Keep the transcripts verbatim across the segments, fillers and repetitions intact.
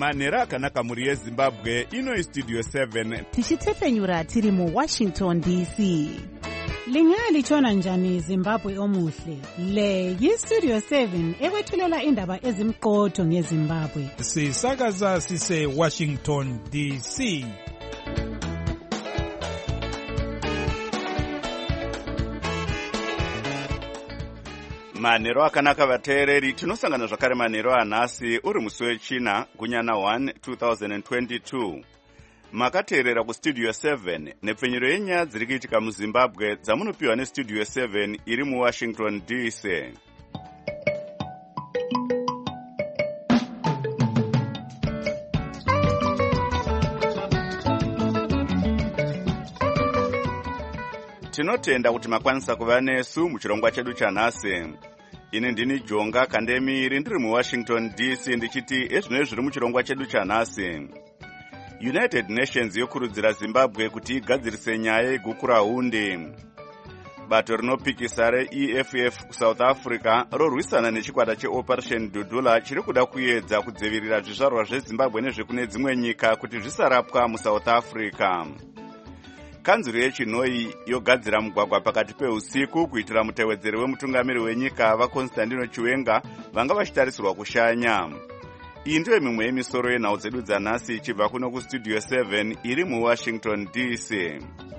manhero akanaka mhuri yezimbabwe. Ino Studio seven tichitefenyura tiri mu Washington D C. Lingaya lichona njani Zimbabwe omuhle? Le yi-Studio seven ekwethulela indaba ezimqotho ngeZimbabwe. Sisakaza sise Washington D C. manhero akanaka vateereri, tinosangana zvakare manhero anhasi uri musi wechina gunyana one two thousand twenty-two. Makateerera kustudio seven nepfenyuro yenyaya dziri kuitika muZimbabwe dzamunopiwa nestudio seven iri muWashington D C. Tinotenda kuti makwanisa kuva nesu muchirongwa chedu chanhasi. Ini ndini Jonga Kandemiri ndiri muWashington D C ndichiti ezvino zviri muchirongwa chedu chanhasi. United Nations yokurudzira Zimbabwe kuti igadzirise nyaya yegukura hundi. Bato rinopikisa re-E F F kuSouth Africa rorwisana nechikwata cheOperation Dudula chiri kuda kuedza kudzivirira zvizvarwa zveZimbabwe nezvekune dzimwe nyika kuti zvisarapwa muSouth Africa. Kanzuro yechinoi yogadzira mugwagwa pakati peusiku kuitira mutevedzeri wemutungamiri wenyika vaConstantino Chiwenga vanga vachitarisirwa kushanya. Iyi ndiyo mimwe yemisoro yenhau dzedu dzanhasi ichibva kuno kustudio seven iri muWashington D C.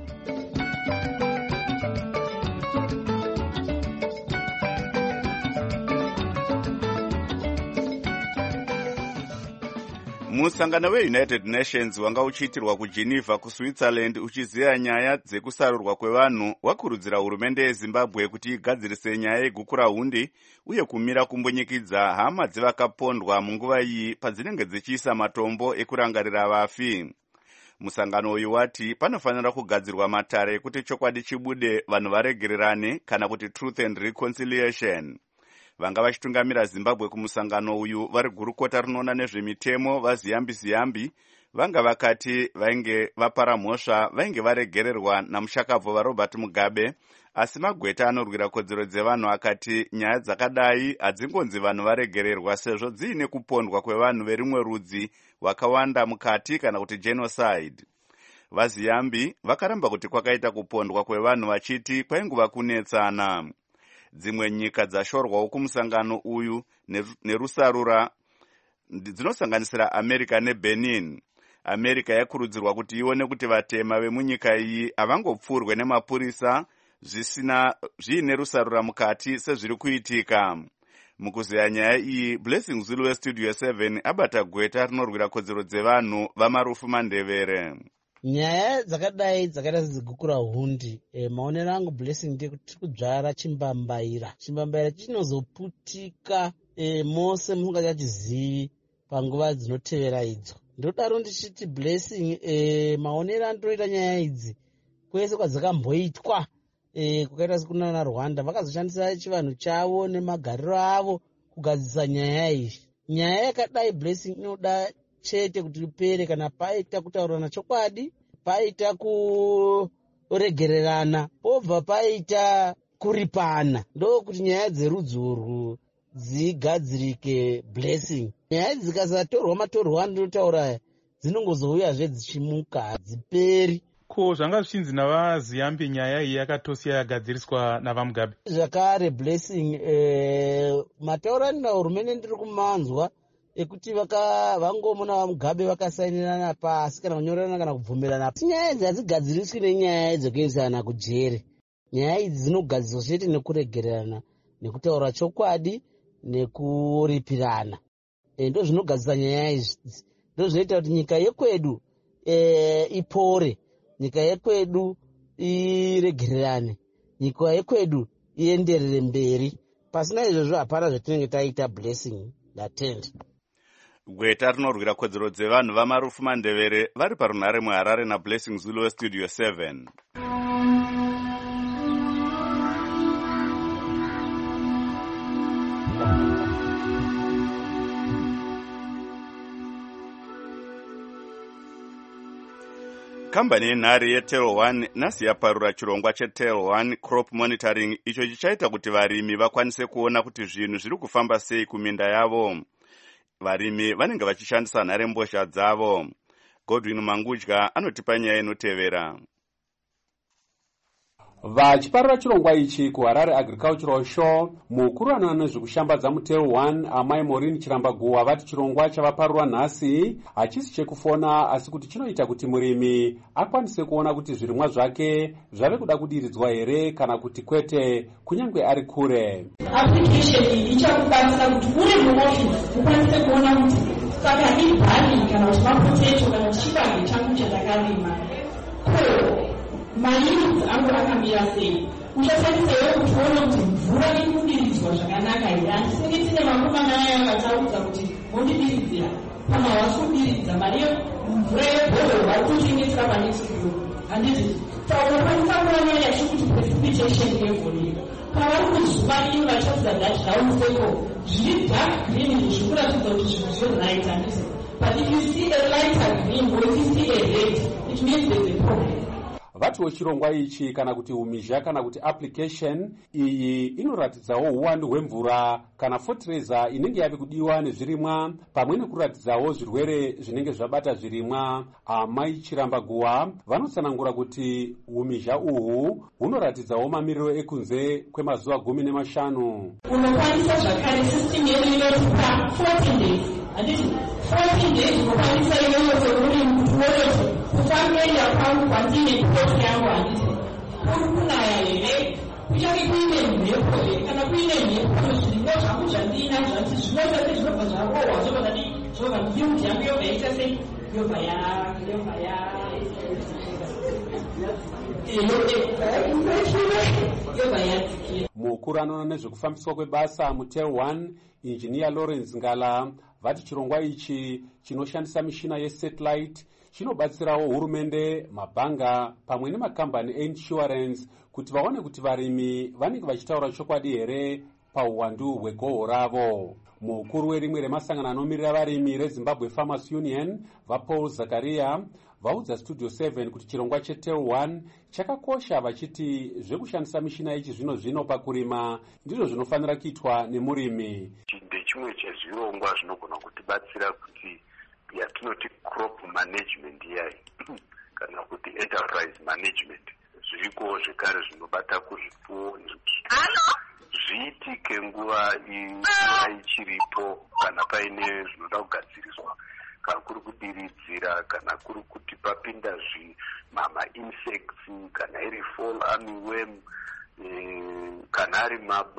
Musangano weUnited Nations wanga uchiitirwa kuGeneva kuSwitzerland uchiziya nyaya dzekusarurwa kwevanhu wakurudzira hurumende yeZimbabwe kuti igadzirise nyaya yegukura hundi uye kumira kumbonyikidza hama dzevakapondwa munguva iyi padzinenge dzichiisa matombo ekurangarira vafi. Musangano uyu wati panofanira kugadzirwa matare ekuti chokwadi chibude vanhu varegererane kana kuti truth and reconciliation. Vanga vachitungamira Zimbabwe kumusangano uyu vari gurukota rinoona nezvemitemo vaZiyambi Ziyambi vanga vakati vainge vapara mhosva vainge varegererwa namushakabvu vaRobert Mugabe, asi magweta anorwira kodzero dzevanhu akati nyaya dzakadai hadzingonzi vanhu varegererwa sezvo dziine kupondwa kwevanhu verimwe rudzi wakawanda mukati kana kuti genocide. VaZiyambi vakaramba kuti kwakaita kupondwa kwevanhu vachiti kwainguva kunetsana. Dzimwe nyika dzashorwawo kumusangano uyu nerusarura dzinosanganisira America neBenin. America yakurudzirwa kuti ione kuti vatema vemunyika iyi havangopfurwe nemapurisa zvisina zviine rusarura mukati sezviri kuitika. Mukuzeya nyaya iyi, Blessing Zulu weStudio seven abata gweta rinorwira kodzero dzevanhu vaMarufu Mandevere. Nyaya dzakadai dzakaita sedzigukura hundi, e, maonero angu Blessing ndekuti kudzvara chimbambaira. Chimbambaira chinozoputika e, mose musingachachizivi panguva dzinotevera idzo. Ndodaro ndichiti Blessing, e, maonero anotoita nyaya idzi kwese kwadzakamboitwa e, kukaita sekunana Rwanda vakazoshandisa chivanhu chavo nemagariro avo kugadzisa nyaya iyi. Nyaya yakadai Blessing inoda chete kuti ipere kana paita kutaurana chokwadi, paita kuregererana, pobva paita kuripana. Ndo kuti nyaya dzerudzi urwu dzigadzirike Blessing. Nyaya dzikasatorwa matorwa andinotaura dzinongozouyazve dzichimuka hadziperi. Ko zvanga zvichinzi navaZiyambi nyaya iyi yakatosiya yagadziriswa navaMugabe. Zvakare Blessing, eh, mataurani nahurumende ndiri kumanzwa ekuti vaka vangomona vaMugabe vakasainirana pasi kana kunyorana kana kubvumirana. Nyaya idzi hadzigadziriswi nenyaya dzekuisana kujere. Nyaya idzi dzinogadzirwa chete nekuregererana, nekutaura chokwadi, nekuripirana. E, ndo zvinogadzisa nyaya idzi. Ndo zvinoita kuti nyika yekwedu e, ipore, nyika yekwedu iregererane, nyika yekwedu ienderere mberi. Pasina izvozvo hapana zvatinenge taita Blessing. Ndatenda. Gweta rinorwira kodzero dzevanhu vaMarufu Mandevere vari parunhare muHarare naBlessing Zulu weStudio seven. Kambani yenhare yeTel one nhasi yaparura chirongwa cheTel one Crop Monitoring icho chichaita kuti varimi vakwanise kuona kuti zvinhu zviri kufamba sei kuminda yavo. varimi vanenge vachishandisa nharembozha dzavo. Godwin Mangudya anotipa nyaya inotevera. Vachiparira chirongwa ichi kuHarare Agricultural Show, mukuru anoona nezvekushambadza mutero one Amai Maureen Chirambaguwa vati chirongwa chavaparurwa nhasi hachisi chekufona asi kuti chinoita kuti murimi akwanise kuona kuti zvirimwa zvake zvave kuda kudiridzwa here kana kuti kwete kunyange ari kure. Application iyi ichakubatsira kuti uri muofisi ukwanise kuona kuti saka ibhani kana kuti mapotato kana chibage changu chandakarima mayunzi angu akamira sei. Uchashandisawo kuti uone kuti mvura iri kudiridzwa zvakanaka here. Handisini tine makomana aya akataudza kuti mondidiridzira kana wasi kudiridza mari mvura yebhoro vari kutengesera panext room. Handiti saka unokwanisa kuona yachikuti precipitation level iyo pavari kuzuva iyo vachaudza that down cycle zviri dark green zvikuratidza kuti zvinhu zvoright. Handiti but if you see a lighter green or if you see a red it means there's a problem. Vatiwo chirongwa ichi kana kuti umizha kana kuti application iyi inoratidzawo uwandu hwemvura kana fertilizer inenge yave kudiwa nezvirimwa pamwe nekuratidzawo zvirwere zvinenge zvabata zvirimwa. Amai Chirambaguwa vanotsanangura kuti umizha uhu hunoratidzawo mamiriro ekunze kwemazuva gumi nemashanu. Unokwanisa zvakare system yedu inotipa fourteen days. Handiti fourteen days unokwanisa iyoyo sekuri mutuwoyo kufambira pangu kwandine plot yangu. Handiti kuri kunaya here kuchake kuine mhepo here kana kuine mhepo zvirimwa zvangu zvandina zvati zvinotati zvinobva zvarohwa zvinobva zvobva yungi yangu yobva yaita sei yobva ya yobva ya mukuru anoona nezvekufambiswa kwebasa mutel one Engineer Lawrence Ngala vati chirongwa ichi chinoshandisa mishina yesatellite chinobatsirawo hurumende, mabhanga pamwe nemakambani einsurance kuti vaone kuti varimi vanenge vachitaura chokwadi here pauwandu hwegoho ravo. Mukuru werimwe remasangano anomirira varimi reZimbabwe Farmers Union vaPaul Zakaria vaudza Studio seven kuti chirongwa chetel one chakakosha vachiti zvekushandisa mishina ichi zvino zvino pakurima ndizvo zvinofanira kuitwa nemurimi. Ndechimwe chezvirongwa zvinogona kutibatsira kuti yatinoti crop management yayi kana kuti enterprise management zviriko zvekare zvinobata kuzvipfuwo zviitike nguva ichiripo kana paine zvinoda kugadziriswa kana kuri kudiridzira kana kuri kuti papinda mama insects kana iri fall armyworm kana ari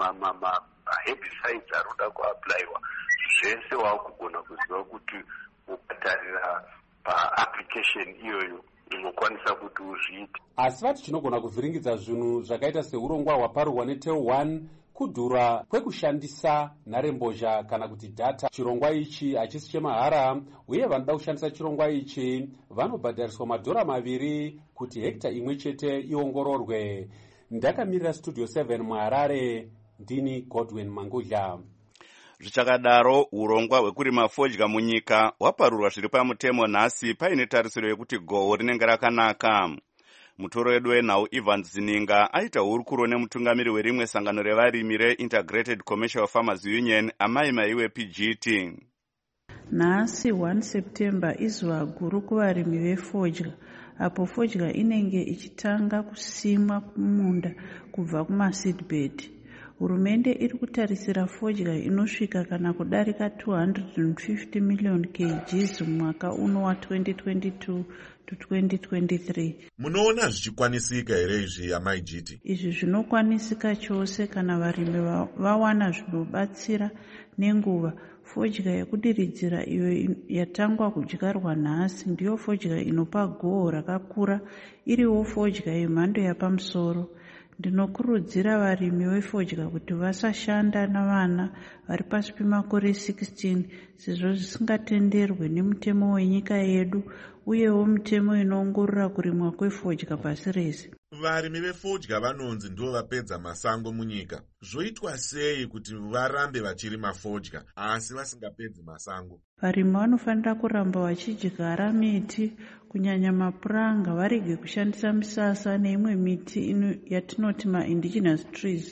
herbicides aroda kuapplywa zvese wakugona kuziva kuti ukatarira paapplication iyoyo inokwanisa kuti uzviite. Asi vati chinogona kuvhiringidza zvinhu zvakaita seurongwa hwaparurwa netel one kudhura kwekushandisa nharembozha kana kuti data. Chirongwa ichi hachisi chemahara uye vanoda kushandisa chirongwa ichi vanobhadhariswa madhora maviri kuti hekta imwe chete iongororwe. Ndakamirira Studio seven muHarare, ndini Godwin Mangudya. Zvichakadaro urongwa hwekurima fodya munyika hwaparurwa zviri pamutemo nhasi paine tarisiro yekuti goho rinenge rakanaka. Mutoro wedu wenhau Ivan Zininga aita hurukuro nemutungamiri werimwe sangano revarimi reIntegrated Commercial Farmers Union Amai Maiwe P G T. Nhasi one September izuva guru kuvarimi vefodya apo fodya inenge ichitanga kusimwa kumunda kubva kumaseedbed. Hurumende iri kutarisira fodya inosvika kana kudarika two hundred fifty million kilograms mwaka uno wa twenty twenty-two to twenty twenty-three. Munoona zvichikwanisika here izvi Amai G T? Izvi zvinokwanisika chose kana varimi vawana zvinobatsira nenguva. Fodya yekudiridzira iyo yatangwa kudyarwa nhasi ndiyo fodya inopa goho rakakura, iriwo fodya yemhando yapamusoro. Ndinokurudzira varimi vefodya kuti vasashanda navana vari pasi pemakore sixteen sezvo zvisingatenderwe nemutemo wenyika yedu uyewo mutemo inoongorora kurimwa kwefodya pasi rese. Varimi vefodya vanonzi ndivo vapedza masango munyika. Zvoitwa sei kuti varambe vachirima fodya asi vasingapedzi masango? Varimi vanofanira kuramba vachidyara miti kunyanya mapuranga, varege kushandisa misasa neimwe miti ino yatinoti ma-indigenous trees.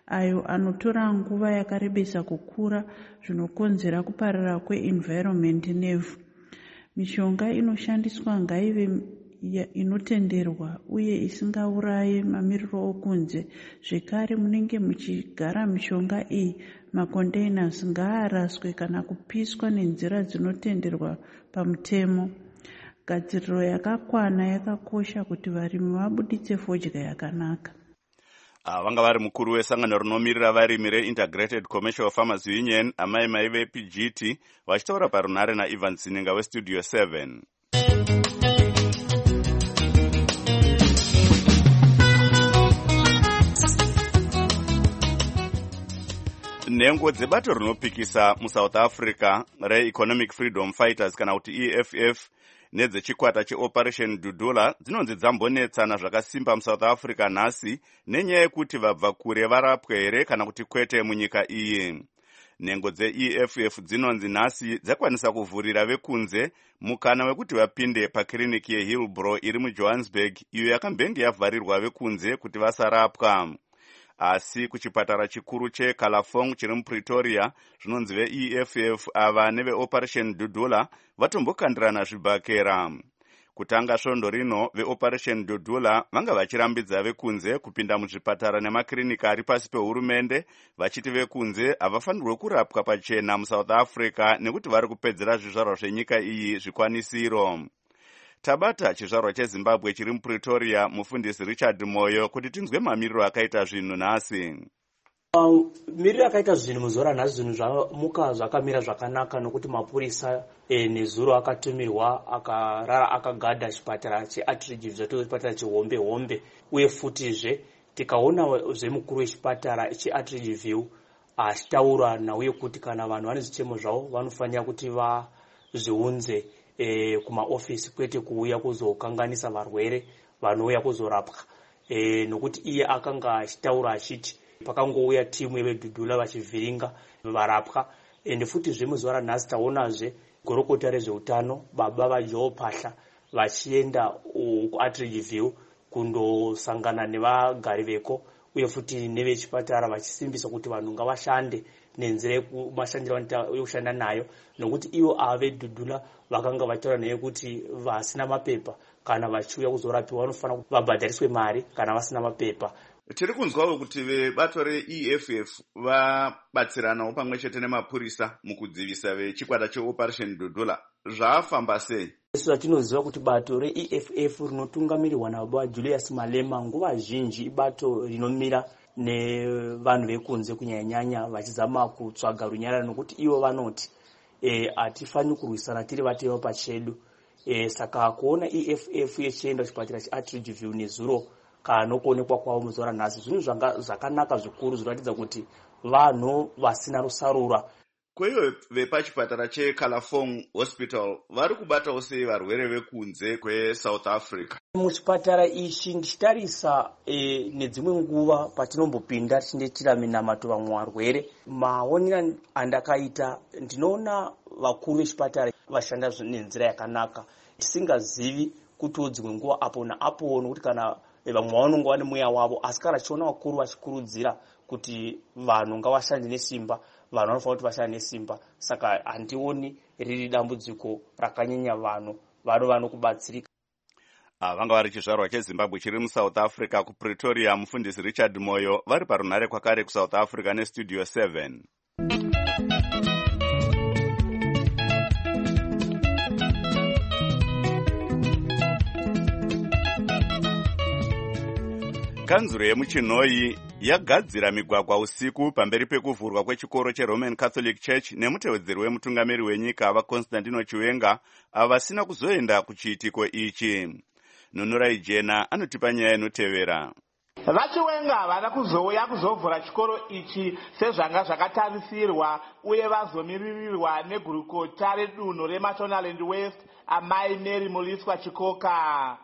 ayo anotora nguva yakarebesa kukura zvinokonzera kuparara kweenvironment nevhu. Mishonga inoshandiswa ngaive inotenderwa uye isingauraye mamiriro okunze. Zvekare, munenge muchigara mishonga iyi, macontainers ngaaraswe kana kupiswa nenzira dzinotenderwa pamutemo. Gadziriro yakakwana yakakosha kuti varimi vabuditse fodya yakanaka. Vanga vari mukuru wesangano rinomirira varimi reIntegrated Commercial Farmers Union, amai mai veP G T, vachitaura parunare naIvan Sininga weStudio seven. Nhengo dzebato rinopikisa muSouth Africa reEconomic Freedom Fighters kana kuti E F F nedzechikwata cheOperation Dudula dzinonzi dzambonetsana zvakasimba muSouth Africa nhasi nenyaya yekuti vabva kure varapwe here kana kuti kwete munyika iyi. Nhengo dze-E F F dzinonzi nhasi dzakwanisa kuvhurira vekunze mukana wekuti vapinde pakiriniki yeHillbrow iri muJohannesburg, iyo yakambenge yavharirwa vekunze kuti vasarapwa. Asi kuchipatara chikuru cheKalafong chiri muPretoria, zvinonzi ve-E F F ava neveOperation Dudula vatombokandirana zvibhakera. Kutanga svondo rino, veOperation Dudula vanga vachirambidza vekunze kupinda muzvipatara nemakirinika ari pasi pehurumende, vachiti vekunze havafanirwe kurapwa pachena muSouth Africa nekuti vari kupedzera zvizvarwa zvenyika iyi zvikwanisiro. Tabata chizvarwa cheZimbabwe chiri muPretoria, mufundisi Richard Moyo, kuti tinzwe mamiriro akaita zvinhu nhasi. Uh, miriro akaita zvinhu muzora nhasi zvinhu zvamuka zvakamira zvakanaka nokuti mapurisa e, nezuro akatumirwa akarara akagadha chipatara cheAtteridgeville zvatoo chipatara chehombe hombe, uye futizve tikaona zvemukuru wechipatara cheAtteridgeville achitaura nauye kuti kana vanhu vane zvichemo zvavo vanofanira kuti vazviunze E, kumaofisi kwete kuuya kuzokanganisa varwere vanouya kuzorapwa. E, nokuti iye akanga achitaura achiti pakangouya timu yevedhudhula vachivhiringa varapwa. Ende futi zvemuzuva ranhasi taonazve gorokota rezveutano baba vaJoe Pahla vachienda kuAtteridgeville kundosangana nevagari veko, uye futi nevechipatara vachisimbisa kuti vanhu ngavashande nenzira yemashandiro yokushanda nayo, nokuti ivo ave dhudhula vakanga vataura naye kuti vasina mapepa kana vachiuya kuzorapiwa vanofanira kuti vabhadhariswe mari kana vasina mapepa. Tiri kunzwawo kuti vebato reE F F vabatsiranawo pamwe chete nemapurisa mukudzivisa vechikwata cheOperation Dudula. Zvafamba sei? Isu zatinoziva kuti bato reE F F rinotungamirirwa nababa Julius Malema nguva zhinji ibato rinomira nevanhu vekunze kunyanya-nyanya vachizama kutsvaga runyararo, nokuti ivo vanoti e, hatifaniri kurwisana tiri vatema pachedu. E, saka kuona E F F yechienda kuchipatara cheAtteridgeville nezuro kana nokuonekwa kwavo muzuva ranhasi zvinhu zvakanaka zvikuru zvinoratidza kuti vanhu vasina rusarura. Kweivo vepachipatara cheKalafong Hospital vari kubatawo sei varwere vekunze kweSouth Africa? Muchipatara ichi ndichitarisa e, nedzimwe nguva patinombopinda tichinde tiraminamato vamwe varwere, maonera andakaita ndinoona vakuru vechipatara vashanda nenzira yakanaka, tisingazivi kuti dzimwe nguva apo naapo nokuti kana vamwe vanonga vane mweya wavo, asi kana chiona vakuru vachikurudzira kuti vanhu ngavashande nesimba, vanhu vanofanira kuti vashande nesimba. Saka handioni riri dambudziko rakanyanya, vanhu vano vanokubatsirika. Vanga vari chizvarwa cheZimbabwe chiri muSouth Africa kuPretoria, mufundisi Richard Moyo, vari parunare kwakare kuSouth Africa neStudio seven. Kanzuro yemuChinoi yagadzira migwagwa usiku pamberi pekuvhurwa kwechikoro cheRoman Catholic Church nemutevedzeri wemutungamiri wenyika vaConstantino Chiwenga avasina kuzoenda kuchiitiko ichi. Nunurai Jena anotipa nyaya inotevera. VaChiwenga havana kuzouya kuzovhura chikoro ichi sezvanga zvakatarisirwa uye vazomiririrwa negurukota redunhu reMashonaland West amai Mary Muliswa Chikoka.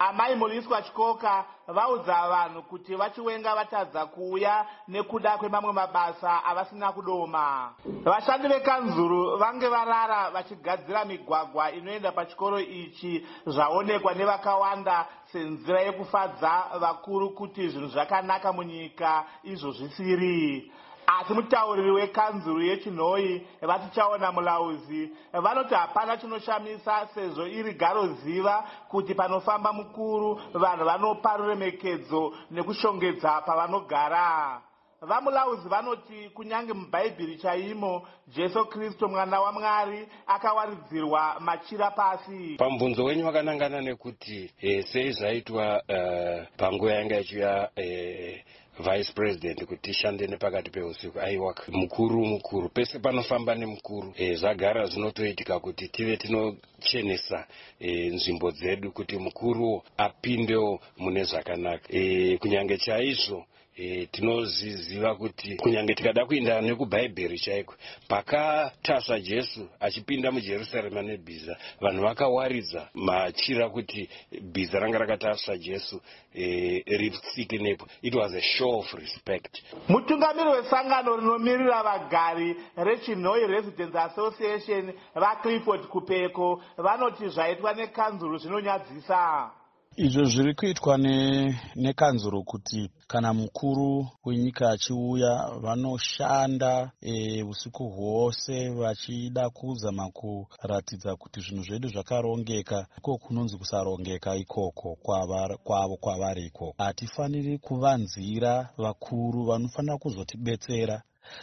amai muliswa chikoka vaudza vanhu kuti vachiwenga vatadza kuuya nekuda kwemamwe mabasa avasina kudoma. Vashandi vekanzuru vange varara vachigadzira migwagwa inoenda pachikoro ichi zvaonekwa nevakawanda senzira yekufadza vakuru kuti zvinhu zvakanaka munyika izvo zvisiri. Asi mutauriri wekanzuru yechinhoi vatichaona mulauzi vanoti hapana chinoshamisa sezvo iri garo ziva kuti panofamba mukuru vanhu vanopa ruremekedzo nekushongedza pavanogara. Vamulauzi vanoti kunyange mubhaibheri chaimo Jesu Kristu mwana waMwari akawaridzirwa machira pasi. Pamubvunzo wenyu wakanangana nekuti eh, sei zvaitwa uh, panguva yanga ichiuya eh, vice president kuti tishande nepakati peusiku. Aiwa mukuru mukuru pese panofamba nemukuru e, zvagara zvinotoitika kuti tive tinochenesa e, nzvimbo dzedu kuti mukuru apindewo mune zvakanaka e, kunyange chaizvo E, tinoziziva kuti kunyange tikada kuenda nekubhaibheri chaiko pakatasva Jesu achipinda muJerusarema nebhiza vanhu vakawaridza machira kuti bhiza ranga rakatasva Jesu e, ritsike nepo. It was a show of respect. Mutungamiri wesangano rinomirira vagari reChinhoi Residents Association vaClifford Kupeko vanoti zvaitwa nekanzuru zvinonyadzisa. Izvo zviri kuitwa ne, nekanzuro kuti kana mukuru wenyika achiuya vanoshanda e, usiku hwose vachida kuzama kuratidza kuti zvinhu zvedu zvakarongeka iko kunonzi kusarongeka ikoko kwavo kwavari ikoko. Hatifaniri kuvanzira vakuru vanofanira kuzotibetsera.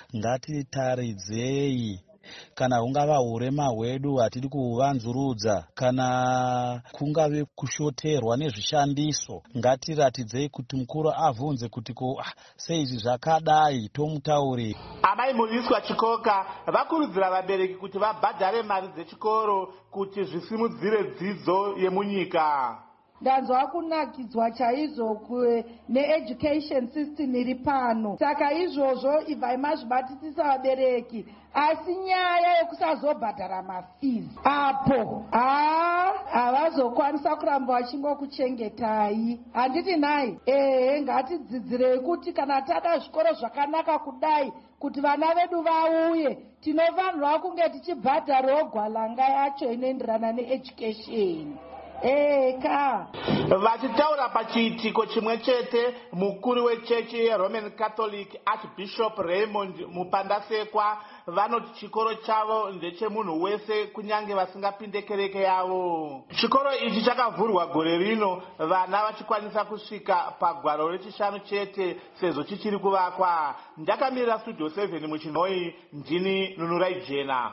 Ngatitaridzei kana hungava urema hwedu hatidi kuhuvanzurudza kana kungave kushoterwa nezvishandiso ngatiratidzei kuti mukuru avhunze kuti ko ah, sei izvi zvakadai tomutaurira. Amai muliswa chikoka vakurudzira vabereki kuti vabhadhare mari dzechikoro kuti zvisimudzire dzidzo yemunyika. Ndanzwa kunakidzwa chaizvo needucation system iri pano. Saka izvozvo ibvai mazvibatisisa vabereki. Asi nyaya yekusazobhadhara mafees apo havazokwanisa kuramba vachingokuchengetai. Handiti nai ehe ngatidzidzirei kuti kana tada zvikoro zvakanaka kudai kuti vana vedu vauye tinofanirwa kunge tichibhadharawo gwalanga yacho inoenderana needucation. Eka vachitaura pachiitiko chimwe chete mukuru wechechi yeRoman Catholic Archbishop Raymond Mupandasekwa vanoti chikoro chavo ndechemunhu wese kunyange vasingapinde kereke yavo. Chikoro ichi chakavhurwa gore rino vana vachikwanisa kusvika pagwaro rechishanu chete sezvo chichiri kuvakwa. Ndakamirira Studio seven muChinhoi, ndini Nunurai Jena.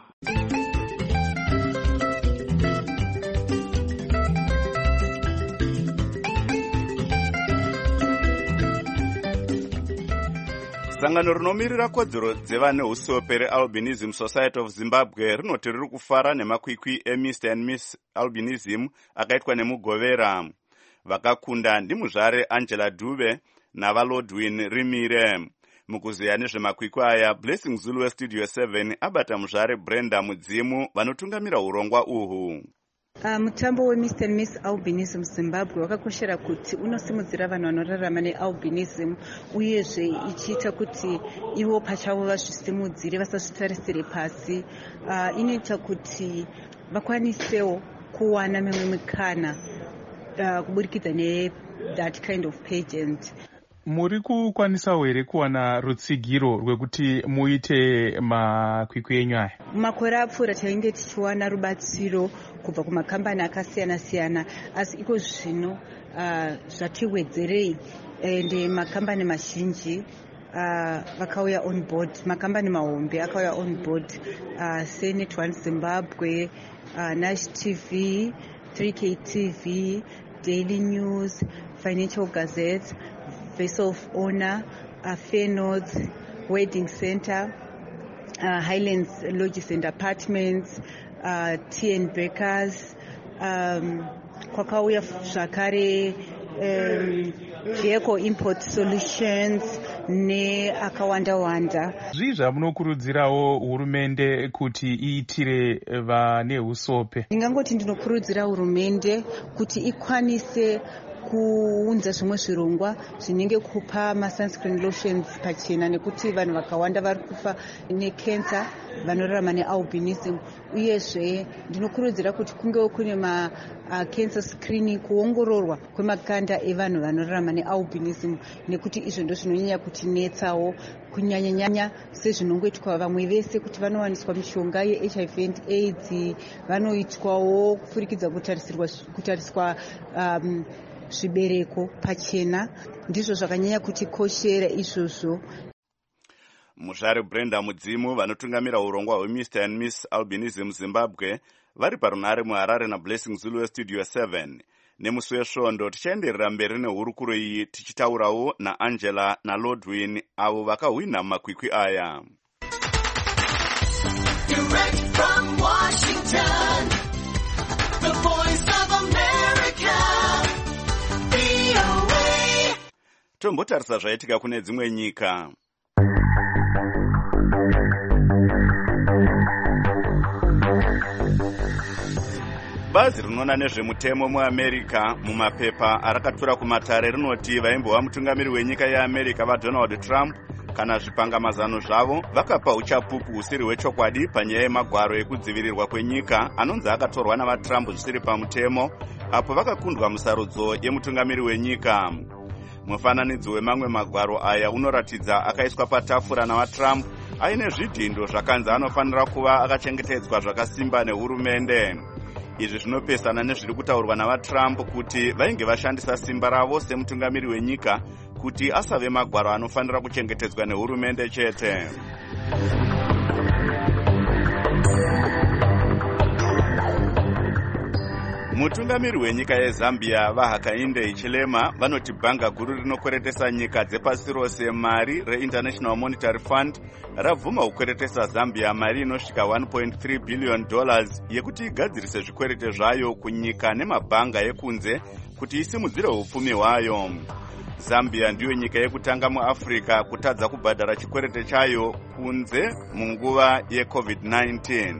Sangano rinomirira kodzero dzevane usope reAlbinism Society of Zimbabwe rinoti riri kufara nemakwikwi eMister and Miss Albinism akaitwa nemugovera. Vakakunda ndimuzvare Angela Dube navalodwin Rimire. Mukuziya nezvemakwikwi aya, Blessing Zulu weStudio seven abata muzvare Brenda Mudzimu vanotungamira urongwa uhu. Uh, mutambo weMister and Miss Albinism Zimbabwe wakakoshera kuti unosimudzira vanhu vanorarama nealbinism uyezve ichiita kuti ivo pachavo vazvisimudzire vasazvitarisire pasi. Uh, inoita kuti vakwanisewo kuwana mimwe mikana uh, kuburikidza ne that kind of pageant. Muri kukwanisawo here kuwana rutsigiro rwekuti muite makwikwi enyu aya? Makore apfuura tainge tichiwana rubatsiro kubva kumakambani akasiyana siyana, asi iko zvino uh, zvatiwedzerei ende makambani mazhinji uh, vakauya on board, makambani mahombe akauya on board uh, Senet One Zimbabwe, uh, Nash T V, three K T V, Daily News, Financial Gazette, Vessel of Honor, uh, Fair North, Wedding Center, uh, Highlands Lodges and Apartments, uh, T N Bakers, um, kwakauya zvakare um, vehicle import solutions neakawanda wanda. Zvii zvamunokurudzirawo hurumende kuti iitire vane usope? Ndingangoti ndinokurudzira hurumende kuti ikwanise kuunza zvimwe zvirongwa zvinenge kupa masunscreen lotions pachena, nekuti vanhu vakawanda vari kufa necancer vanorarama nealbinism. Uyezve ndinokurudzira kuti kungewo kune ma uh, cancer screening, kuongororwa kwemakanda evanhu vanorarama nealbinism, nekuti izvo ndo zvinonyanya kutinetsawo kunyanyanyanya sezvinongoitwa vamwe vese kuti vanowaniswa mishonga yeH I V and AIDS, vanoitwawo kupfurikidza kutarisirwa kutariswa um, zvibereko pachena. Ndizvo zvakanyanya kutikoshera izvozvo. Mushare Brenda Mudzimu vanotungamira urongwa hweMister and Miss Albinism Zimbabwe vari parunare muHarare naBlessing Zulu Studio seven. Nemusi wesvondo tichaenderera mberi nehurukuro iyi tichitaurawo naAngela naLordwin avo vakahwina makwikwi aya. Direct from Washington, the voice of America, V O A. Tombotarisa zvaitika kune dzimwe nyika. Bazi rinoona nezvemutemo muAmerica mumapepa arakatura kumatare rinoti vaimbova mutungamiri wenyika yeAmerica vaDonald Trump kana zvipangamazano zvavo vakapa uchapupu husiri hwechokwadi panyaya yemagwaro ekudzivirirwa kwenyika anonzi akatorwa navaTrump zvisiri pamutemo apo vakakundwa musarudzo yemutungamiri wenyika. Mufananidzo wemamwe magwaro aya unoratidza akaiswa patafura navaTrump aine zvidhindo zvakanzi anofanira kuva akachengetedzwa zvakasimba nehurumende. Izvi zvinopesana nezviri kutaurwa navaTrump kuti vainge vashandisa simba ravo semutungamiri wenyika kuti asave magwaro anofanira kuchengetedzwa nehurumende chete. Mutungamiri wenyika yeZambia vaHakainde Hichilema vanoti bhanga guru rinokweretesa nyika dzepasi rose mari reInternational Monetary Fund rabvuma kukweretesa Zambia mari inosvika one point three billion dollars yekuti igadzirise zvikwerete zvayo kunyika nemabhanga ekunze kuti isimudzire upfumi hwayo. Zambia ndiyo nyika yekutanga muAfrica kutadza kubhadhara chikwerete chayo kunze munguva yeCovid nineteen.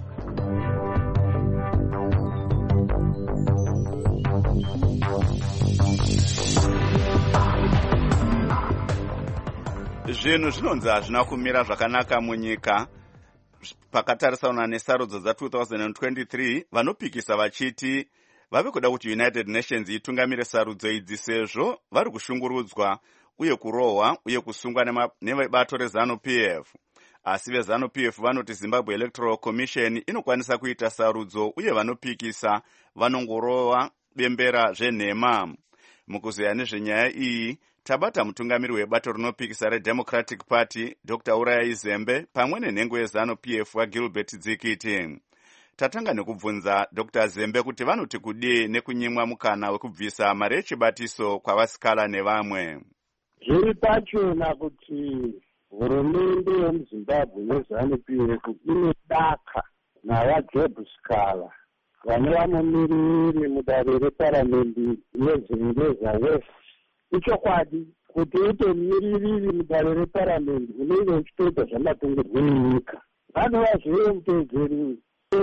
Zvinhu zvinonzi hazvina kumira zvakanaka munyika pakatarisana nesarudzo dza two thousand twenty-three. Vanopikisa vachiti vave kuda kuti United Nations itungamire sarudzo idzi sezvo vari kushungurudzwa uye kurohwa uye kusungwa nevebato reZANU P F. Asi veZANU P F vanoti Zimbabwe Electoral Commission inokwanisa kuita sarudzo uye vanopikisa vanongorohwa bembera zvenhema. Mukuzeya nezvenyaya iyi tabata mutungamiri webato rinopikisa reDemocratic Party Doctor Uraya Zembe pamwe nenhengo yeZANU P F waGilbert Dzikiti. Tatanga nekubvunza Doctor Zembe kuti vanoti kudii nekunyimwa mukana wekubvisa mari yechibatiso kwavasikala nevamwe. Zviri pachona kuti hurumende yemuZimbabwe yeZANU P F inodaka navaJob Sikala vane vamumiriri mudare reparamende yeZingeza West. Ichokwadi kuti uite mumiriri mudare reparamende unenge uchitoita zvamatongerwo enyika. Vanova zvive mutedzeri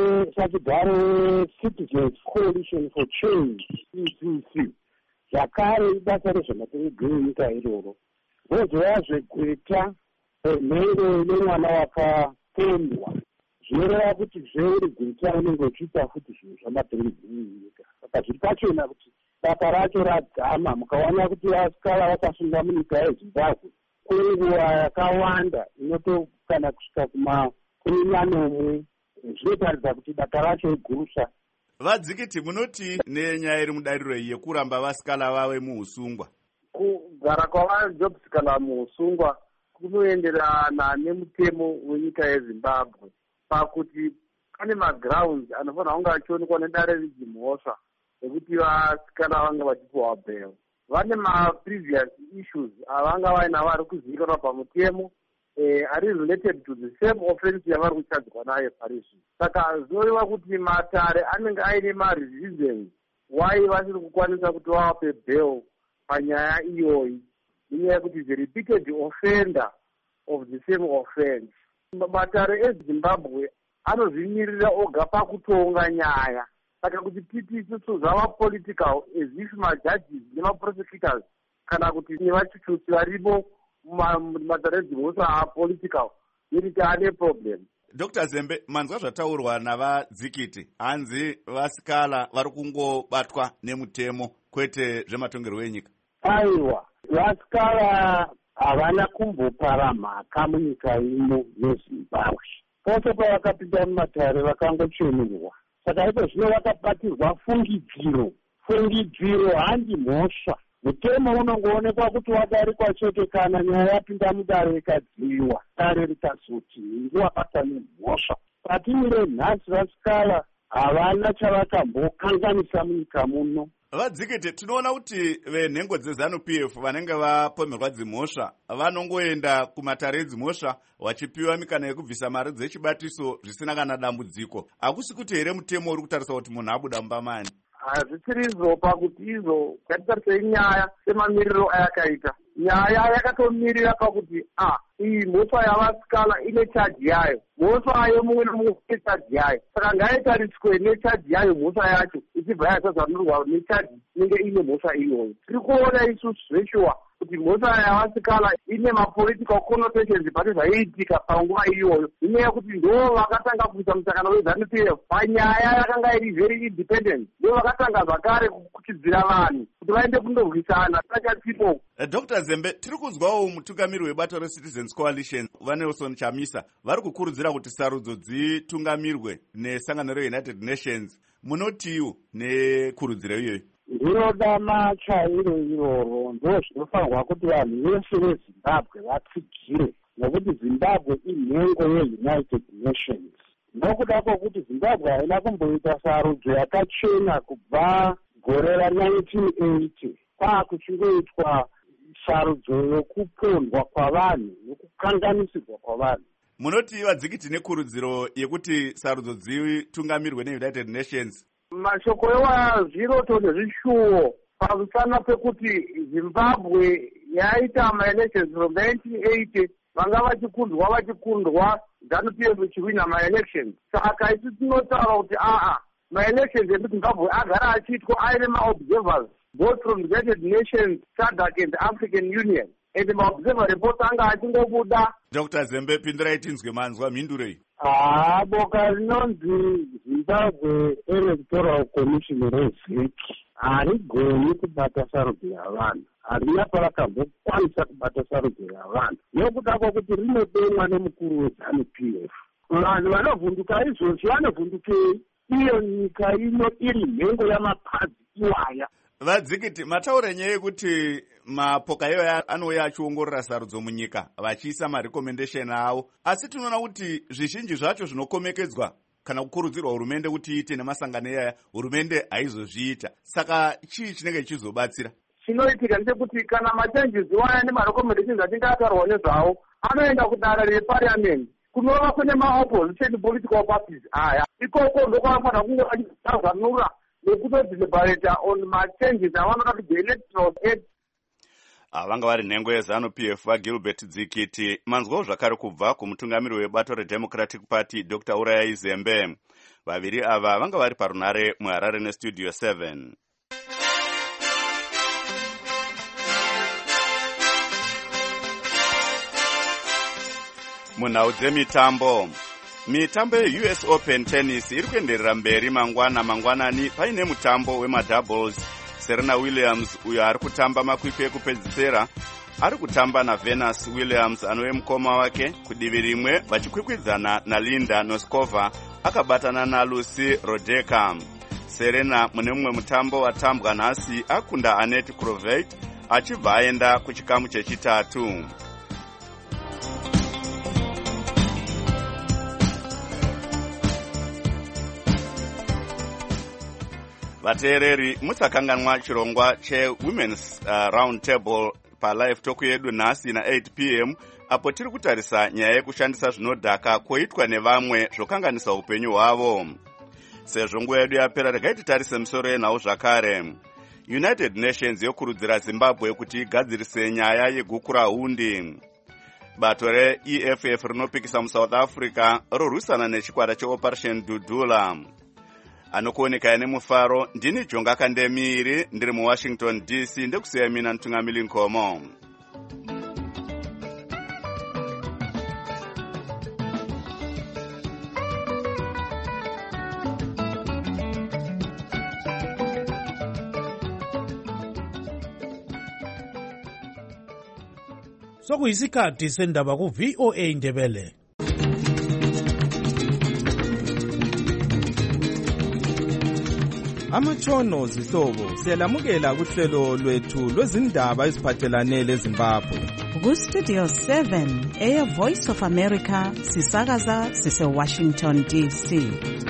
wesakidharo Citizens Coalition for Change C C C. Zvakare ibasa rezvamatongerwo enyika iroro. Vozova zvekweta mhero nemwana wakapondwa. Zvinoreva kuti zveuri gweta unenge uchiita futi zvinhu zvamatongerwo enyika. Saka zviri pachona kuti basa racho radzama. Mukaona kuti vasikala vakasunga munyika yeZimbabwe kwenguva yakawanda inotokana kusvika kuma kumi nanomwe. Zvinotaridza kuti basa racho igurusa. Vadzikiti munoti nenyaya iri mudariro yekuramba vasikala vave muusungwa. Kugara kwavaJob Sikala muusungwa kunoenderana nemutemo wenyika yeZimbabwe pakuti pane magrounds anofanira kunge achionekwa nedare rechimhosva ekuti vasikala vanga vachipiwa bail. Vane ma-previous issues avanga vaina vari kuzivikanwa pamutemo ari related to the same offense yavari kuchadzwa nayo parizvi. Saka zvinoreva kuti matare anenge aine ma-reasons wai vasiri kukwanisa kuti vape bail panyaya iyoyi inyaya yekuti the repeated offender of the same offense. Matare eZimbabwe anozvimirira oga pakutonga nyaya, saka kuti titi isusu zvava political as if majudges nemaprosecutors kana kuti nevachuchusi varipo mumatare eZimbabwe are political, iri taane problem. Doctor Zembe, manzwa zvataurwa navadzikiti, hanzi vasikala vari kungobatwa nemutemo kwete zvematongerwo enyika. Aiwa, vasikala havana kumbopara mhaka munyika ino yeZimbabwe. Pose pavakapinda mumatare vakangochemerwa. Saka ipo zvino vakabatirwa fungidziro. Fungidziro handi mhosva. Mutemo unongoonekwa kuti wadarikwa chete kana nyaya yapinda mudare ikadziwa, dare rikazoti ndiwabata nemhosva. Patimire nhasi vasikala havana chavakambokanganisa munyika muno. Vadzikete, tinoona kuti venhengo dzeZANU-P F vanenge vapomerwa dzimhosva vanongoenda kumatare edzimhosva vachipiwa mikana yekubvisa mari dzechibatiso zvisina kana dambudziko. Hakusi kuti here mutemo uri kutarisa kuti munhu abuda mubamani? Hazvisiri izvo pakuti izvo ngatitarisa nyaya semamiriro ayakaita. Nyaya yakatomirira pakuti a iyi mhosva yavasikala ine chaji yayo, mhosva yemumwe nemumwe ine chaji yayo. Saka ngaitariswe nechaji yayo mhosva yacho ichibva yasazanurwa nechaji inenge ine mhosva iyoyo. Tiri kuona isusu zveshuwa kuti mhosva yavasikala ine mapolitical connotations pane zvaiitika panguva iyoyo, inyaya yekuti ndo vakatanga kuita musangano weZANU-P F panyaya yakanga iri very independent. Ndo vakatanga zvakare kuchidzira vanhu kuti vaende kundorwisana tachatipo. Doctor Zembe, tiri kuzwawo mutungamiri webato reCitizens Coalition vaNelson Chamisa vari kukurudzira kuti sarudzo dzitungamirwe nesangano reUnited Nations. Munotiwo nekurudziro iyoyo? Ndinoda machairo iroro, ndo zvinofanirwa kuti vanhu vese veZimbabwe vatsigire, nokuti Zimbabwe inhengo yeUnited Nations. Nokuda kwokuti Zimbabwe haina kumboita sarudzo yakachena kubva gore ra-nineteen eighty, kwakuchingoitwa sarudzo yokupondwa kwavanhu nokukanganisirwa kwavanhu. Munoti vadzikiti nekurudziro yekuti sarudzo dzitungamirwe neUnited Nations? Mashoko ewazviroto nezvishuwo pamusana pekuti Zimbabwe yaita ma-elections from nineteen eighty, vanga vachikundwa vachikundwa ZANU-P F ichiwina ma-elections. Saka isi tinotaura kuti aa ma-elections emuZimbabwe agara achiitwa aine ma-observers both from the United Nations, SADC and the African Union, and ma-observer report anga achingobuda. Doctor Zembe, pindurai tinzwe manzwa mhindurei. Ah, boka rinonzi Zimbabwe Electoral Commission rezeki harigoni kubata sarudzo yavanhu, harina parakambokwanisa kubata sarudzo yavanhu, nokuda kwokuti rinodemwa nemukuru weZANU-P F. Vanhu vanovhunduka izvozvo vanovhundukei? Iyo nyika ino iri nhengo yamapadzi iwaya. Vadzikiti, mataura nyaya yekuti mapoka iyoyo anouya achiongorora sarudzo munyika vachiisa marekomendesheni avo, asi tinoona kuti zvizhinji zvacho zvinokomekedzwa kana kukurudzirwa hurumende kuti iite nemasangano iyaya, hurumende haizozviita. Saka chii chinenge chichizobatsira? Chinoitika ndechekuti kana machanges waya nemarekomendesheni achinge atarwa nezvavo anoenda kudare reparliament kunova kune ma-opposition political parties aya, ikoko ndokwafanira kunge vachitazanura nekutodeliberata on machanges avanoda kuti electoral act. Vanga vari nhengo yeZANU-P F vaGilbert Dzikiti. Manzwawo zvakare kubva kumutungamiri webato reDemocratic Party Doctor Urayai Zembe. Vaviri ava vanga vari parunare muHarare neStudio seven. Munhau dzemitambo. Mitambo yeU S Open Tennis iri kuenderera mberi mangwana mangwanani paine mutambo wemadoubles. Serena Williams uyo ari kutamba makwikwi ekupedzisira ari kutamba naVenus Williams anove mukoma wake. Kudivi rimwe vachikwikwidzana naLinda Noskova akabatana naLucy Rodeka. Serena mune mumwe mutambo watambwa nhasi akunda Annette Kroveit achibva aenda kuchikamu chechitatu. Vateereri, musakanganwa chirongwa cheWomen's uh, Round Table palive talk yedu nhasi na eight p m apo tiri kutarisa nyaya yekushandisa zvinodhaka koitwa nevamwe zvokanganisa upenyu hwavo. sezvo nguva yedu yapera regai titarise misoro yenhau zvakare. United Nations yokurudzira Zimbabwe kuti igadzirise nyaya yegukura hundi. Bato re-E F F rinopikisa muSouth Africa rorwisana nechikwata cheOperation Dudula. Anokuoneka nemufaro, ndini Jonga Kandemiri, ndiri muWashington D C, ndekusiya mina Ntungamili Nkomo. Sokuyisikhathi sendaba ku V O A Ndebele. Amatshono zihlobo siyalamukela kuhlelo lwethu lwezindaba eziphathelane leZimbabwe. Ku Studio seven eya Voice of America sisakaza sise Washington D C.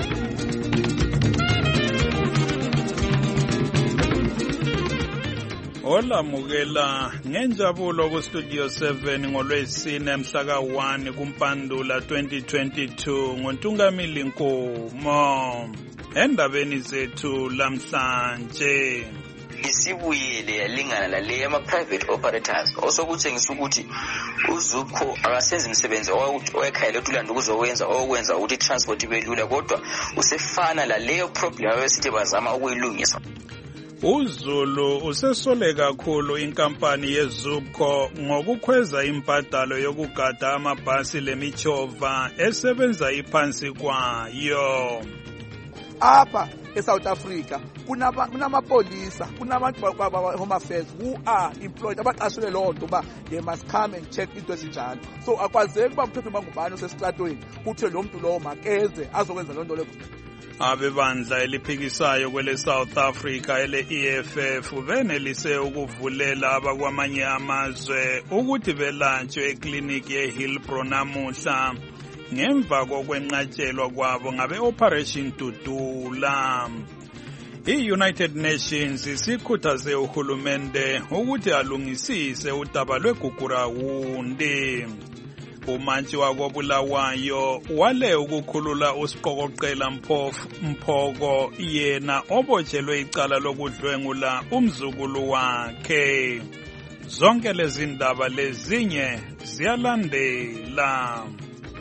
Olamukela ngenjabulo ku Studio seven ngolwesine mhla ka one kuMpandula twenty twenty-two ngoNtungamili Nkomo. Endabeni zethu lamhlanje isibuyele yalingana lale ama private operators osokutshengisa ukuthi uZupco akasenzi umsebenzi owekhaya letulanda ukuzowenza okwenza ukuthi transport ibe lula kodwa usefana laleyo problem abesithi bazama ukuyilungisa. uZulu usesole kakhulu inkampani yeZupco ngokukhweza impatalo yokugada amabhasi lemichova esebenza iphansi kwayo. Apha eSouth Africa kunamapolisa kunabantu home affairs who are employed abaqashwe lonto ba they must come and check into esinjalo. So akwazeki ba mthethwa mangubani osesitratweni kuthe lo muntu lo makeze azokwenza lonto le. Abebandla eliphikisayo kwele South Africa ele E F F benelise ukuvulela abakwamanye amazwe ukuthi belantshwe ekliniki yeHillbrow namuhla ngemva kokwenqatshelwa kwabo ngabe Operation Dudula. I-United Nations isikhuthaze uhulumende ukuthi alungisise udaba lwegugura hundi. Umantshi wakobulawayo wale ukukhulula usiqokoqela Mphofu Mphoko yena obotshelwe icala lokudlwengula umzukulu wakhe. Zonke lezi ndaba lezinye ziyalandela.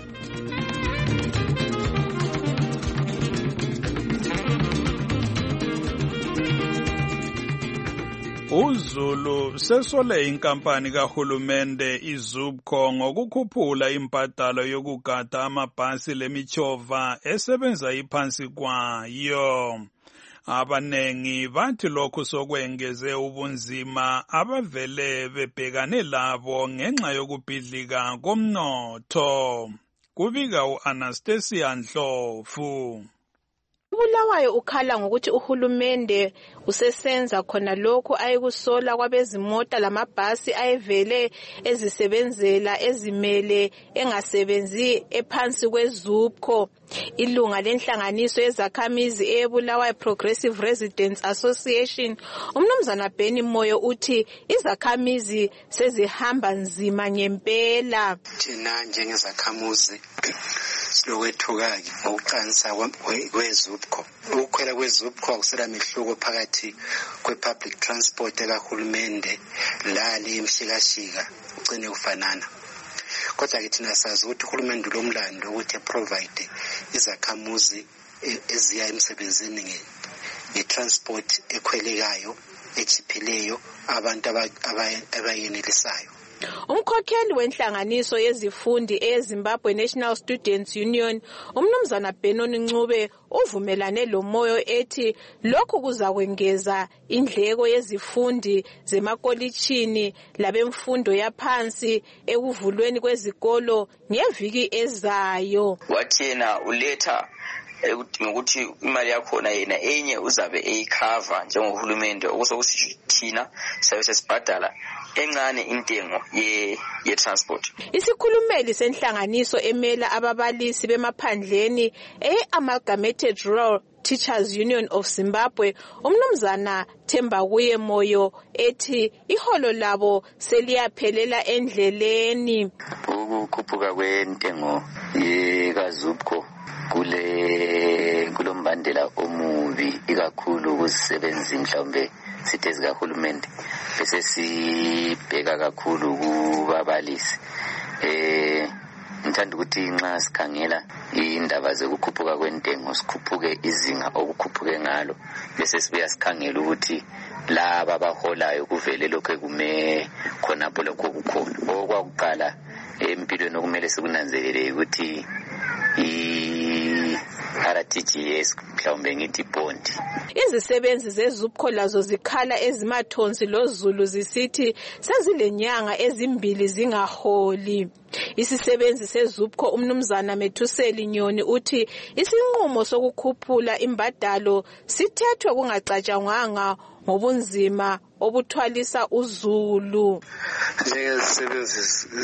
uZulu sesole inkampani kahulumende iZupco ngokukhuphula impatalo yokugada amabhasi lemichova esebenza iphansi kwayo. Abanengi bathi lokhu sokwengeze ubunzima abavele bebhekane labo ngenxa yokubhidlika komnotho. Kubika uAnastasia Ndlovu. Ubulawayo ukhala ngokuthi uhulumende usesenza khona lokho ayekusola kwabezimota lamabhasi ayevele ezisebenzela ezimele engasebenzi ephansi kweZupco. Ilunga lenhlanganiso yezakhamizi eBulawayo Progressive Residents Association umnumzana Benny Moyo uthi izakhamizi sezihamba nzima ngempela. Thina njengezakhamuzi silokwethuka ngokuqanisa kweZupco. Ukukhwela kweZupco akusela mehluko phakathi kwe-public transport ekahulumende lali imshikashika ugcine kufanana. Kodwa ke thina sazi ukuthi uhulumende lomlando ukuthi provide izakhamuzi eziya emsebenzini nge-transport ekhwelekayo echiphileyo abantu abayenelisayo. Umkhokheli wenhlanganiso yezifundi eZimbabwe National Students Union umnumzana Benoni Ncube uvumelane lomoyo ethi lokhu kuzakwengeza indleko yezifundi zemakolitshini labemfundo yaphansi ekuvulweni kwezikolo ngeviki ezayo. Wathena uletha ukuthi imali yakhona yena enye uzabe eyikhava njengohulumende okusokusithi thina sabe sesibhadala encane intengo ye ye transport. Isikhulumeli senhlanganiso emela ababalisi bemaphandleni e-Amalgamated Rural Teachers Union of Zimbabwe umnumzana Themba kuye Moyo ethi iholo labo seliyaphelela endleleni. Ukukhuphuka kwentengo yekaZupco kule kulomba umbandela omubi ikakhulu kuzisebenzi mhlawumbe sithe zikahulumende bese sibheka kakhulu kubabalisi. Eh ngithanda ukuthi nxa sikhangela indaba zokukhuphuka kwentengo sikhuphuke izinga okukhuphuke ngalo bese sibuya sikhangela ukuthi laba abaholayo kuvele lokho kume khonapho lokho kukhona. Okwakuqala empilweni okumele sikunanzelele ukuthi i R T G S mhlawumbe ngithi bondi. Izisebenzi zezupco lazo zikhala ezimathonsi loZulu zisithi sezilenyanga ezimbili zingaholi. Isisebenzi sezupco umnumzana Methuseli Nyoni uthi isinqumo sokukhuphula imbadalo sithethwe kungacatshangwanga ngobunzima obuthwalisa uZulu. Njengezisebenzi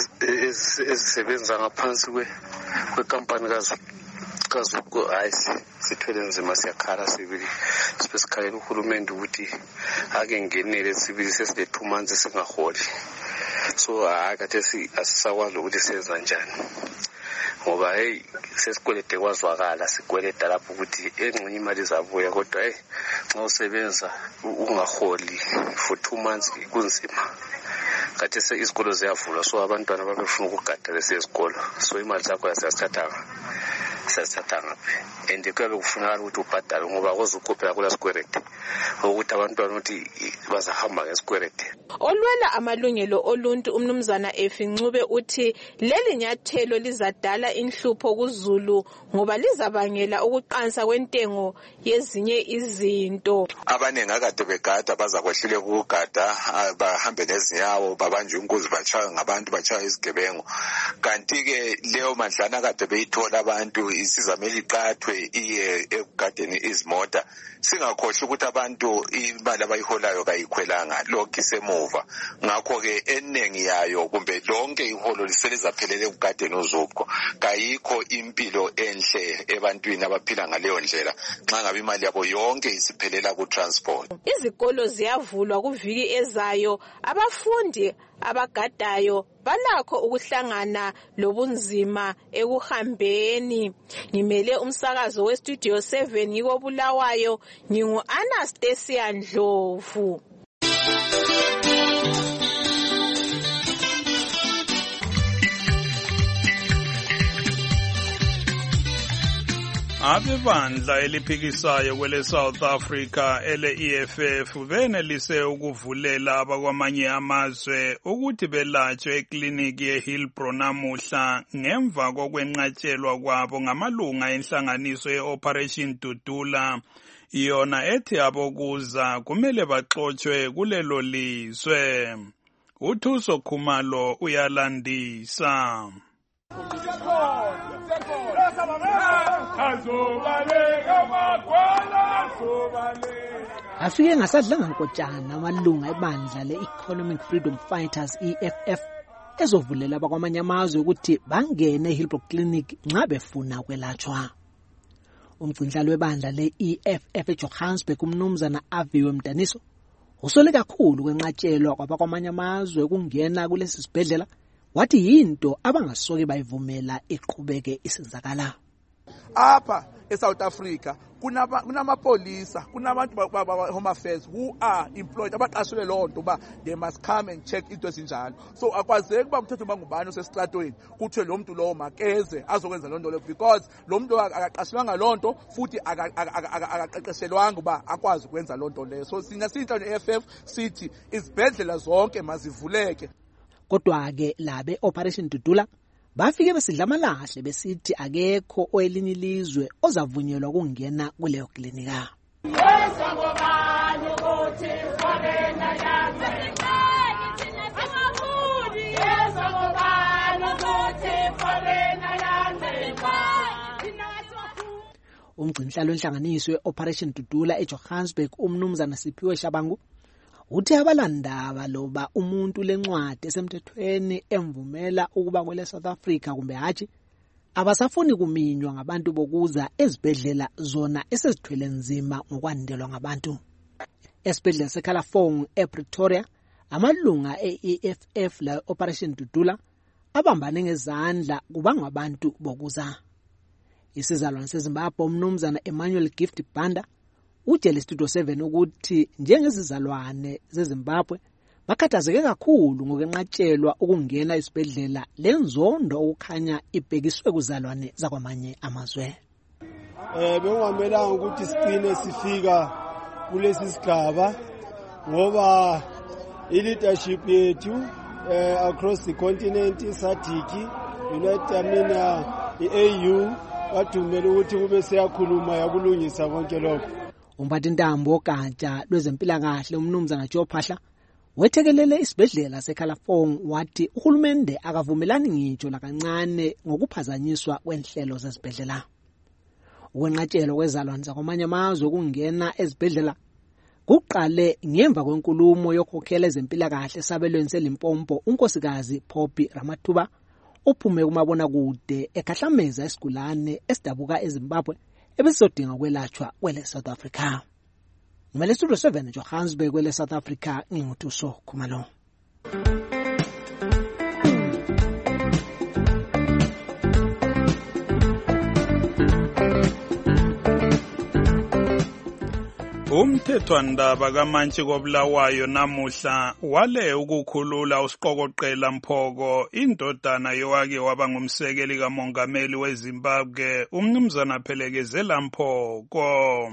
ezisebenza ngaphansi kwekampani kaZulu kaZulu hayi sithwele nzima siyakhala sibili sibesikhalela uhulumende ukuthi ake ngenele sibili sesile two months singaholi. So akathi asisakwazi ukuthi senza njani ngoba hey sesikwelede kwazwakala sikweleda lapho ukuthi engxenye imali zabuya kodwa hey nxa usebenza ungaholi for two months kunzima. Kathi izikolo ziyavulwa so abantwana babefuna ukugada lesizikolo so imali zakho yasiyathatha sasithatha ngaphi and kuyabe kufunakala ukuthi ubhadale ngoba kozukhuphela kula sikwerede ukuthi abantwana ukuthi bazahamba ngesikwerede. Olwela amalungelo oluntu umnumzana Efincube uthi leli nyathelo lizadala inhlupho kuZulu ngoba lizabangela ukuqansa kwentengo yezinye izinto. Abanengi akade begada bazakwehlile ukugada bahambe nezinyawo babanje inkunzi bachaya ngabantu bachaya izigebengu kanti ke leyo mandlana kade beyithola abantu isizameli iqathwe iye ekugadeni izimota singakhohle ukuthi abantu imali abayiholayo kayikhwelanga lokho isemuva. Ngakho ke eningi yayo kumbe lonke iholo liselizaphelele ekugadeni uZupco kayikho impilo enhle ebantwini abaphila ngaleyo ndlela nxa ngabe imali yabo yonke isiphelela ku transport. Izikolo ziyavulwa kuviki ezayo abafundi abagadayo balakho ukuhlangana lobunzima ekuhambeni. Ngimele umsakazo we Studio seven yiko Bulawayo ngingu Anastasia Ndlovu. Abebandla eliphikisayo kwele South Africa ele E F F benelise ukuvulela abakwamanye amazwe ukuthi belatshwe ekliniki yeHillbrow namuhla ngemva kokwenqatshelwa kwabo ngamalunga enhlanganiso yeOperation Dudula yona ethi abokuza kumele baxoxwe kulelo lizwe. uThuso Khumalo uyalandisa. Afike ngasadlanga nkotshana amalunga ebandla le-Economic Freedom Fighters E F F ezovulela abakwamanye amazwe ukuthi bangene eHillbrow Clinic nxa befuna kwelatshwa. Umgcinhlalo webandla le-E F F eJohannesburg umnumzana Aviwe Mdaniso usole kakhulu kwenqatshelwa kwabakwamanye amazwe ukungena kulesi sibhedlela wathi yinto abangasoke bayivumela iqhubeke isenzakala. Apha eSouth Africa kunamapolisa kunabantu ba-home affairs who are employed abaqashwe lonto ba they must come and check into ezinjalo. So akwazeki kuba umthetho bangubani osesitratweni kuthiwe lo muntu lo makeze azokwenza lonto le because lo muntu akaqashwanga lonto futhi akaqeqeshelwanga uba akwazi ukwenza lonto leyo. So sina sinhlalo ne-E F F sithi izibhedlela zonke mazivuleke. Kodwa ke labe Operation Dudula bafike besidla amalahle besithi akekho oelinye ilizwe ozavunyelwa ukungena kuleyo klinika. Umgcinhlalo wenhlanganiso weOperation Dudula eJohannesburg umnumzana Siphiwe Shabangu uthi abalandaba loba umuntu lencwadi esemthethweni emvumela ukuba kwele South Africa kumbe hathi abasafuni kuminywa ngabantu bokuza ezibhedlela zona esezithwele nzima ngokwandelwa ngabantu. Esibhedlela seKalafong ePretoria amalunga e-E F F la Operation Dudula abambane ngezandla kubanga abantu bokuza. Isizalwane seZimbabwe umnumzana Emmanuel Gift Banda utshele Studio seven ukuthi njengezizalwane zeZimbabwe bakhathazeke kakhulu ngokwenqatshelwa ukungena esibhedlela lenzondo okukhanya ibhekiswe kuzalwane zakwamanye amazwe. Eh bengamelanga ukuthi siqine sifika kulesi sigaba ngoba i-leadership yethu uh, across the continent, SADC, United Amina, i-A U, bathumela ukuthi kube siyakhuluma yakulungisa konke lokho. Umphathintambo ogatsha lwezempilakahle umnumzana Joe Phahla wethekelele isibhedlela seKalafong wathi uhulumende akavumelani ngitsho lakancane ngokuphazanyiswa kwenhlelo zezibhedlela. Ukwenqatshelwa kwezalwane zakwamanye amazwe ukungena ezibhedlela kuqale ngemva kwenkulumo yokhokhela ezempilakahle esabelweni seLimpopo unkosikazi Poppy Ramathuba ophume kumabona kude ekhahlameza isigulane esidabuka eZimbabwe ebesizodinga kwelatshwa kwele South Africa. Ngimele Studio seven Johannesburg kwele South Africa nginguthuso Khumalo. Umthethwandaba kaMantshi koBulawayo namuhla wale ukukhulula uSiqokoqela Mphoko indodana yowake waba ngumsekeli kamongameli weZimbabwe umnumzana Phelekezela Mphoko.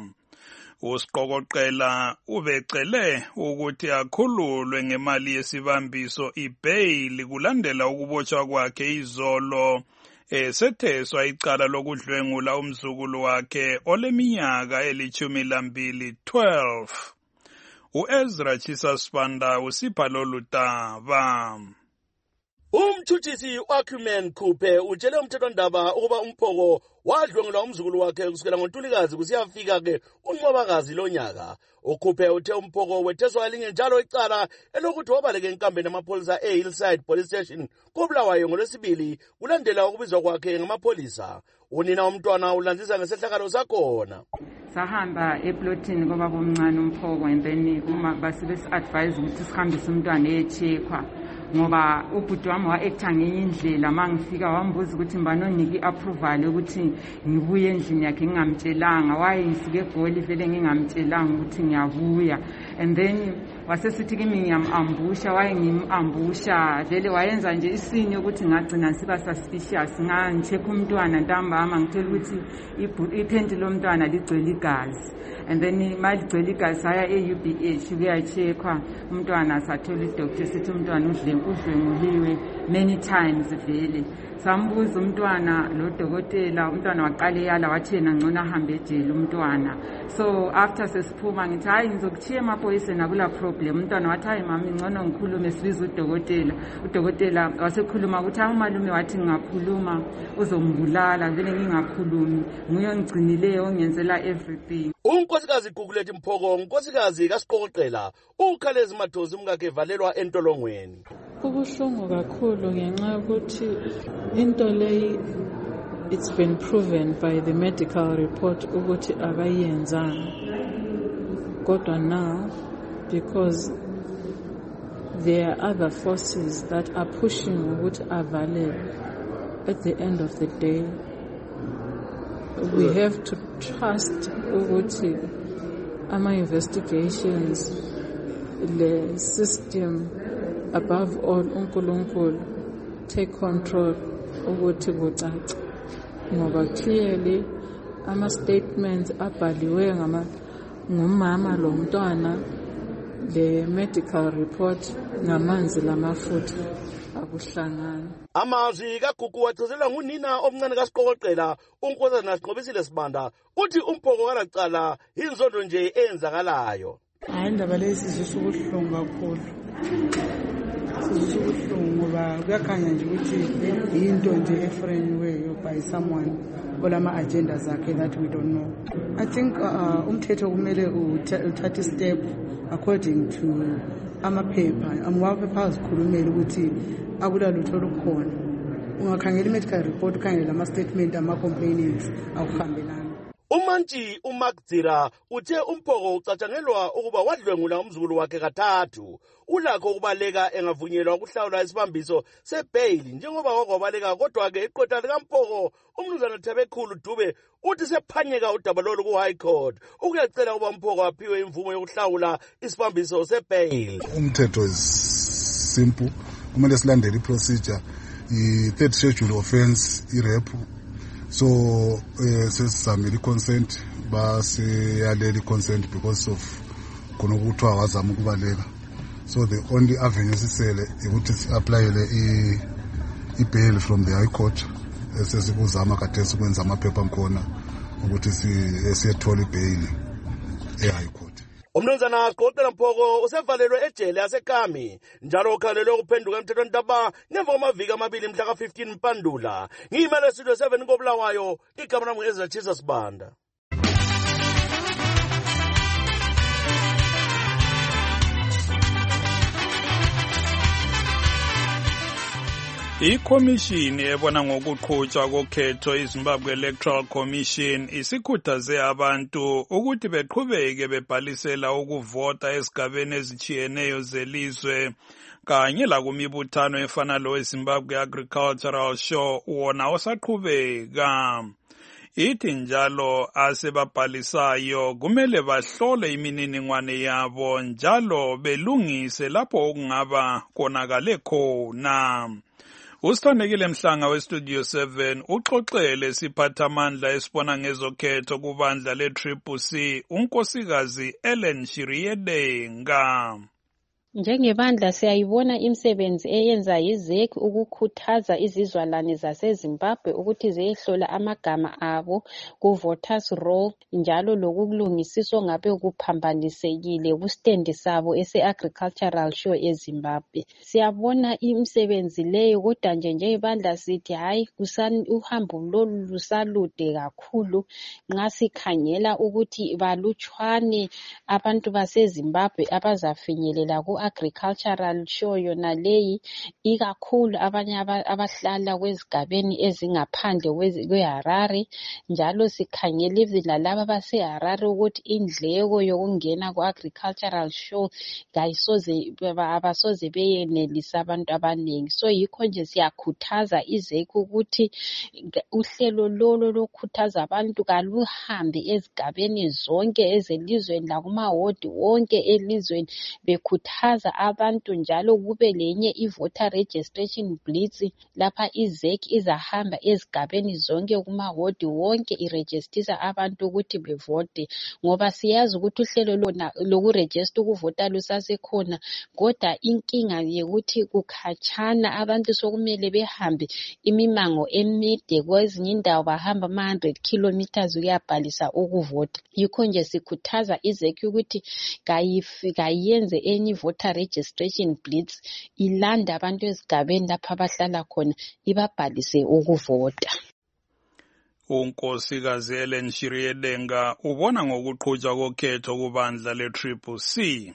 uSiqokoqela ubecele ukuthi akhululwe ngemali yesibambiso ibail kulandela ukubotshwa kwakhe izolo esetheswa icala lokudlwengula umzukulu wakhe oleminyaka elithumi lambili twelve. uEzra Chisasibanda usipha lolu daba. Umthuthisi uAcumen Khuphe utshele umthethwandaba ukuba uMphoko wadlwengula umzukulu wakhe kusukela ngoNtulikazi kusiyafika ke uNcwabakazi lonyaka. uKhuphe uthe uMphoko wetheswa elinye njalo icala elokuthi wabaleke enkambeni amapholisa eHillside Police Station koBulawayo ngolwesibili kulandela ukubizwa kwakhe ngamapolisa. Unina umntwana ulandzisa ngesehlakalo sakhona. Sahamba eplotini ngoba bomncane uMphoko and then uma basibesi advise ukuthi sihambise umntwana echeckwa ngoba ubhuti wami wa-acta ngenye indlela mangifika wambuza ukuthi mbanoniki i-approval ukuthi ngibuye endlini yakhe ngingamtshelanga waye ngisuke eGoli vele ngingamtshelanga ukuthi ngiyabuya and then wasesithi kimi ngiyamambusha waye ngimambusha vele wayenza nje isinye ukuthi ngagcina siba suspicious ngangicheck umntwana ntambama ngithola ukuthi iphenti lomntwana ligcwele igazi and then maligcwele igazi saya e-U B H kuyacheckwa umntwana sathola idoctor sithi umntwana udle udlenguliwe many times vele. Sambuza umntwana lo dokotela umntwana waqale yala wathi yena ngcono ahambe ejele umntwana. So after sesiphuma ngithi hayi ngizokuthiya emaphoyiseni akula problem. Umntwana wathi hayi mami ngcono ngikhulume sibiza udokotela. Udokotela wasekhuluma ukuthi umalume wathi ngingakhuluma uzombulala vele ngingakhulumi nguye ngigcinileyo ongenzela everything. Unkosikazi Gugulethi Mphoko unkosikazi kaSiqokoqela uKhalezi Mathosi umkakhe valelwa entolongweni. Kubuhlungu kakhulu ngenxa yokuthi into leyi it's been proven by the medical report ukuthi akayenzanga kodwa now because there are other forces that are pushing ukuthi avalele. At the end of the day we have to trust ukuthi ama investigations the system above all uNkulunkulu take control ukuthi kucace ngoba clearly ama statements abhaliwe ngama ngumama lo mntwana the medical report ngamanzi lamafutha akuhlangana. Amazwi kaGugu wachazelwa ngunina omncane kaSiqokoqela uNkosazana Siqobisile Sibanda uthi uMphoko kalacala inzondo nje eyenzakalayo. Hayi indaba lezi zisubuhlungu kakhulu. Sizisubuhlungu ngoba kuyakhanya nje ukuthi into nje eframewe by someone olama agenda zakhe that we don't know. I think uh, umthetho kumele uthathe step according to amaphepha amaphepha azikhulumela ukuthi akula lutho lukhona. Ungakhangela medical report ukhangela ama statement ama complainants akuhambelana. umantshi uMakdzira uthe umphoko ucatshangelwa ukuba wadlwengula umzukulu wakhe kathathu. Ulakho ukubaleka engavunyelwa ukuhlawula isibambiso sebhayili njengoba wakwabaleka, kodwa-ke iqotha likamphoko umnumzana Thebekhulu Dube uthi sephanyeka udaba lolu ku-High Court ukuyacela ukuba umphoko aphiwe imvumo yokuhlawula isibambiso sebhayili. Umthetho is simple, kumele silandele iprocedure, i-third schedule offense, i-rape. So uh, sesizamile i-consent, basiyalela i-consent because of khona ukuthiwa wazama ukubaleka. So the only avenue sisele ukuthi si-aplayele i-bail from the High Court, esesikuzama kathesi ukwenza amaphepha amkhona ukuthi siyethola i-bail e-High Court. Umnumzana Siqoqela Mphoko usevalelwe ejele yaseKami njalo ukhalelwe ukuphenduka emthethweni ntaba ngemva kwamaviki amabili mhla ka fifteen Mpandula. Ngiyimele Studio seven koBulawayo, igama lami ngu-Ezra Chisa Sibanda. Ikhomishini ebona ngokuqhutshwa kokhetho iZimbabwe Electoral Commission isikhuthaze abantu ukuthi beqhubeke bebhalisela ukuvota esigabeni ezitshiyeneyo zelizwe kanye lakumibuthano efana lo Zimbabwe Agricultural Show wona osaqhubeka. Ithi njalo asebabhalisayo kumele bahlole imininingwane yabo njalo belungise lapho okungaba konakale khona. Usithandekile Mhlanga weStudio seven uxoxele siphathamandla esibona ngezokhetho kubandla le-Triple C unkosikazi Ellen Shiriedenga. Njengebandla siyayibona imisebenzi eyenza yiZEC ukukhuthaza izizwalane zaseZimbabwe ukuthi ziyehlola amagama abo ku voters roll njalo lokulungisiswa ngabe kuphambanisekile kustendi sabo ese-Agricultural Show eZimbabwe. Siyabona imisebenzi leyo kodwa nje njengebandla sithi hayi uhambo lolu lusalude kakhulu nxa sikhangela ukuthi balutshwane abantu baseZimbabwe abazafinyelela ku Agricultural Show yona leyi, ikakhulu abanye abahlala kwezigabeni ezingaphandle kweHarare. Njalo sikhangela ivila laba baseHarare ukuthi indleko yokungena ku Agricultural Show kayisoze abasoze beyenelisa abantu abaningi. So yikho nje siyakhuthaza iZEC ukuthi uhlelo lolo lokukhuthaza abantu kaluhambe ezigabeni zonke ezelizweni lakumawodi wonke elizweni bekhuthaza abantu njalo kube lenye i-voter registration blitz lapha iZEC izahamba ezigabeni zonke kumawodi wonke iregistisa abantu ukuthi bevote, ngoba siyazi ukuthi uhlelo lona lokuregister ukuvota lusasekhona kodwa inkinga yokuthi kukhatshana abantu sokumele behambe imimango emide, kwezinye indawo bahamba ama one hundred kilometers ukuyabhalisa ukuvota. Yikho nje sikhuthaza iZEC ukuthi kayenze enye voter registration blitz ilanda abantu ezigabeni lapha abahlala khona ibabhalise ukuvota. Unkosikazi Ellen Shiriedenga ubona ngokuqhutshwa kokhetho kubandla le-Triple C.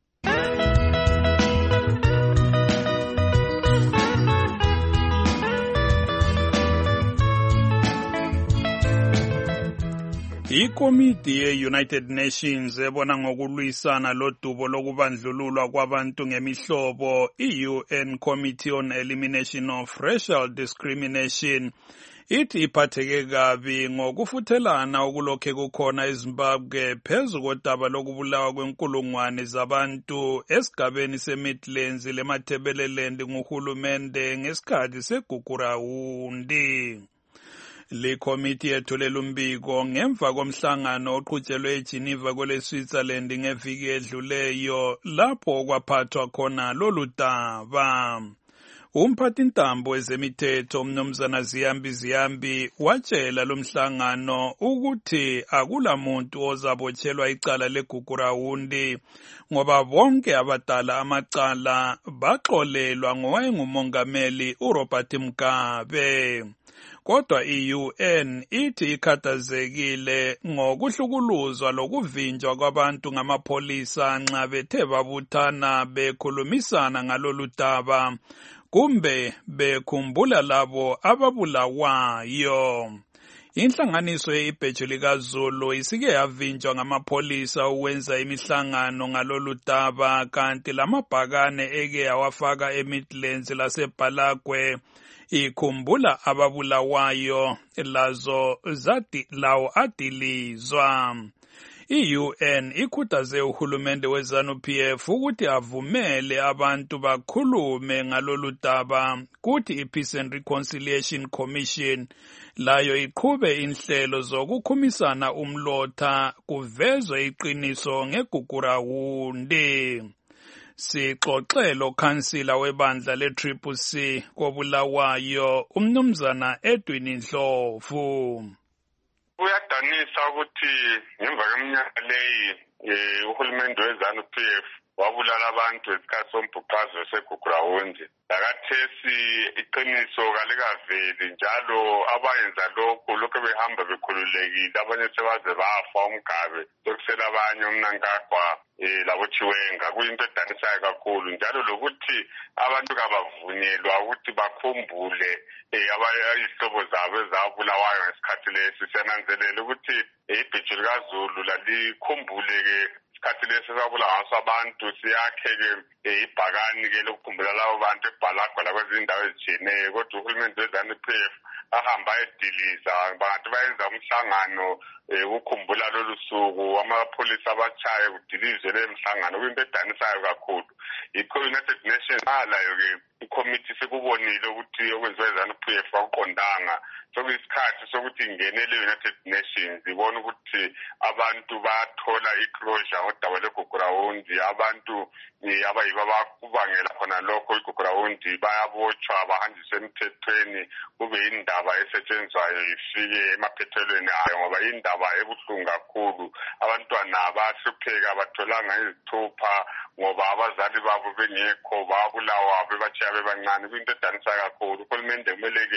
Ikomiti ye-United Nations ebona ngokulwisana lodubo lokubandlululwa kwabantu ngemihlobo, i-U N Committee on Elimination of Racial Discrimination, ithi iphatheke kabi ngokufuthelana okulokhe kukhona eZimbabwe phezu kodaba lokubulawa kwenkulungwane zabantu esigabeni se-Midlands leMatabeleland nguhulumende ngesikhathi segugurawundi. Le committee yethulela umbiko ngemva komhlangano oqhutshelwe eGeneva kwele Switzerland ngeviki edluleyo lapho kwaphathwa khona lolu daba. Umphathintambo wezemithetho umnumzana Ziyambi Ziyambi watshela lomhlangano ukuthi akula muntu ozabotshelwa icala legugurawundi ngoba bonke abadala amacala baxolelwa ngowayengumongameli uRobert Mugabe. Kodwa i-U N ithi ikhathazekile ngokuhlukuluzwa lokuvinjwa kwabantu ngamapolisa nxa bethe babuthana bekhulumisana ngalolu daba kumbe bekhumbula labo ababulawayo. Inhlanganiso ye-Ibheju likaZulu isike yavinjwa ngamapolisa ukwenza imihlangano ngalolu daba kanti lamabhakane eke yawafaka eMidlands laseBalagwe ikhumbula ababulawayo lazo zati lawo adilizwa. I-U N ikhuthaze uhulumende we-ZANU-P F ukuthi avumele abantu bakhulume ngalolu daba kuthi i-Peace and Reconciliation Commission layo iqhube inhlelo zokukhumisana umlotha kuvezwe iqiniso ngeGugurawundi. Sixoxe lo khansila webandla le-Triple C koBulawayo umnumzana Edwin Ndlovu. Kuyadanisa ukuthi ngemva kweminyaka leyi uhulumende we-ZANU-P F wabulala abantu esikhathi sombhuqazwe segugurawundi. Lakathesi iqiniso kalikaveli njalo abayenza lokho lokho behamba bekhululekile abanye sebaze bafa umgabe sokusela abanye umnankagwa labo Chiwenga kuyinto edanisayo kakhulu njalo lokuthi abantu kabavunyelwa ukuthi bakhumbule abayihlobo zabo ezabulawayo ngesikhathi lesi. Siyananzelela ukuthi ibheju likaZulu lalikhumbule-ke isikhathi lesi sabulawa ngaso abantu siyakhe-ke ibhakani-ke lokukhumbula labo bantu eBalagwa lakwezinye indawo ezitshiyeneyo kodwa uhulumende we-ZANU-P F ahamba ediliza bangathi bayenza umhlangano ukukhumbula lolu suku amapholisa abatshaye kudilizwe le mhlangano kuyinto edanisayo kakhulu. Yikho United Nations alayo-ke ikomiti sekubonile ukuthi okwenziwa i-ZANU-P F akuqondanga sokuyisikhathi sokuthi ingenele United Nations ibona ukuthi abantu bathola iclosure ngodaba lweGugurawundi abantu abayibo abakubangela khona lokho iGugurawundi bayabotshwa bahanjiswe emthethweni kube indaba esetshenzwayo ifike emaphethelweni ayo ngoba indaba ebuhlungu kakhulu. Abantwana bahlupheka batholanga izithupha ngoba abazali babo bengekho babulawa bebatshiya bebancane kuyinto edanisa kakhulu. Uhulumende kumele-ke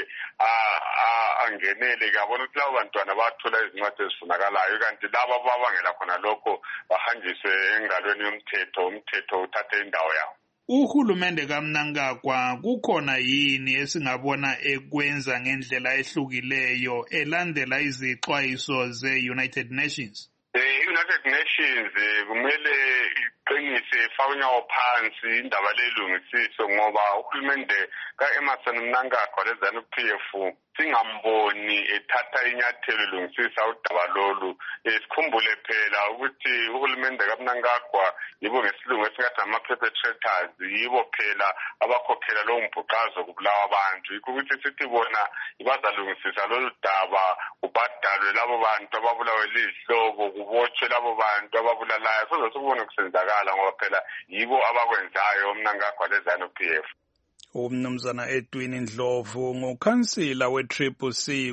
angenele-ke abona ukuthi labo bantwana bathola izincwadi ezifunakalayo kanti labo ababangela khona lokho bahanjiswe engalweni yomthetho umthetho uthathe indawo yawo. Uhulumende kaMnangagwa kukhona yini esingabona ekwenza ngendlela ehlukileyo elandela izixwayiso ze-United Nations? I-United Nations kumele iqinise ifawunyawo phansi indaba lelungisiso ngoba uhulumende ka-Emmerson Mnangagwa le-ZANU-P F singamboni ethatha inyathelo elungisisa udaba lolu. Sikhumbule phela ukuthi uhulumende kaMnangagwa yibo ngesilungu esingathi ama-perpetrators yibo phela abakhokhela lowo mbhuqazo kubulawa abantu. Yikho ukuthi sithi bona bazalungisisa lolu daba kubhadalwe labo bantu ababulawe lizihlobo kubotshwe labo bantu ababulalayo soze sikubone kusenzakala ngoba phela yibo abakwenzayo uMnangagwa le-ZANU-P F. Umnumzana Edwin Ndlovu ngukhansila we-Triple C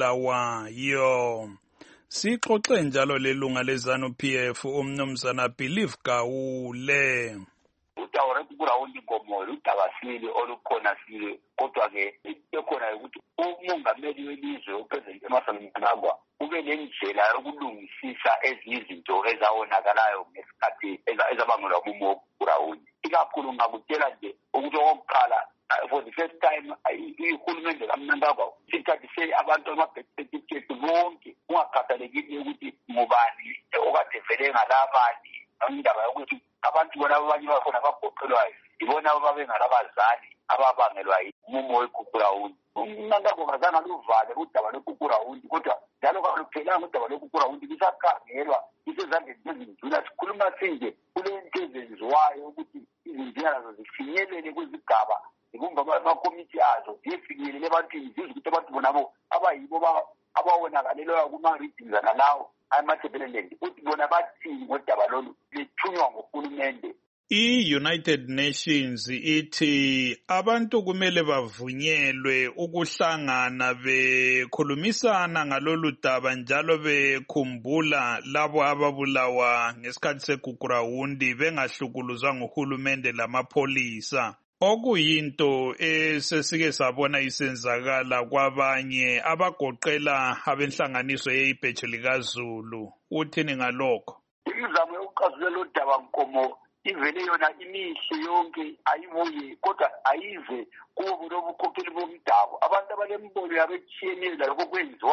koBulawayo. Sixoxe njalo lelunga le-ZANU-P F umnumzana Believe Gawule. Udaba lweGugurawundi ngomoya udaba sile olukhona sile kodwa-ke ekhona ukuthi umongameli welizwe uPresident Emmerson Mnangagwa ube nendlela yokulungisisa ezinye izinto ezawonakalayo ngesikhathi ezabangelwa umumo woGugurawundi. Ikakhulu ngakutshela nje ukuthi okokuqala for the first time ihulumende kaMnangagwa sithathise abantu ama-perspective bonke kungakhathalekile ukuthi ngubani okade vele ngalabani indaba yokuthi abantu bona abanye bakhona bagoqelwayo ibona ababengalabazali ababangelwa umumo weGugurawundi. uMnangagwa kazange aluvale udaba lweGugurawundi kodwa njalo kaluphelanga udaba lweGugurawundi lisakhangelwa isezandleni zezinduna. Sikhuluma sinje kule nto ezenziwayo ukuthi izinduna nazo zifinyelele kwizigaba zibumba amakomiti azo ziyefinyelele ebantwini zizwe ukuthi abantu bonabo abayibo abawonakalelwayo kuma-regions analawo ama-Jubaland ukuthi bona bathini ngodaba lolu lethunywa nguhulumende. I-United Nations ithi abantu kumele bavunyelwe ukuhlangana bekhulumisana ngalolu daba njalo bekhumbula labo ababulawa ngesikhathi segugurawundi bengahlukuluzwa nguhulumende lamapholisa. Okuyinto esesike sabona isenzakala kwabanye abagoqela abenhlanganiso ye-Ibheju likaZulu. Uthini ngalokho? Imizamo yokuxazulula lo daba nkomo ivele yona imihle yonke ayibuye kodwa ayive kubo lobukhokheli bomdabu abantu abalembono yabetshiyeneyo lakho kwenziwayo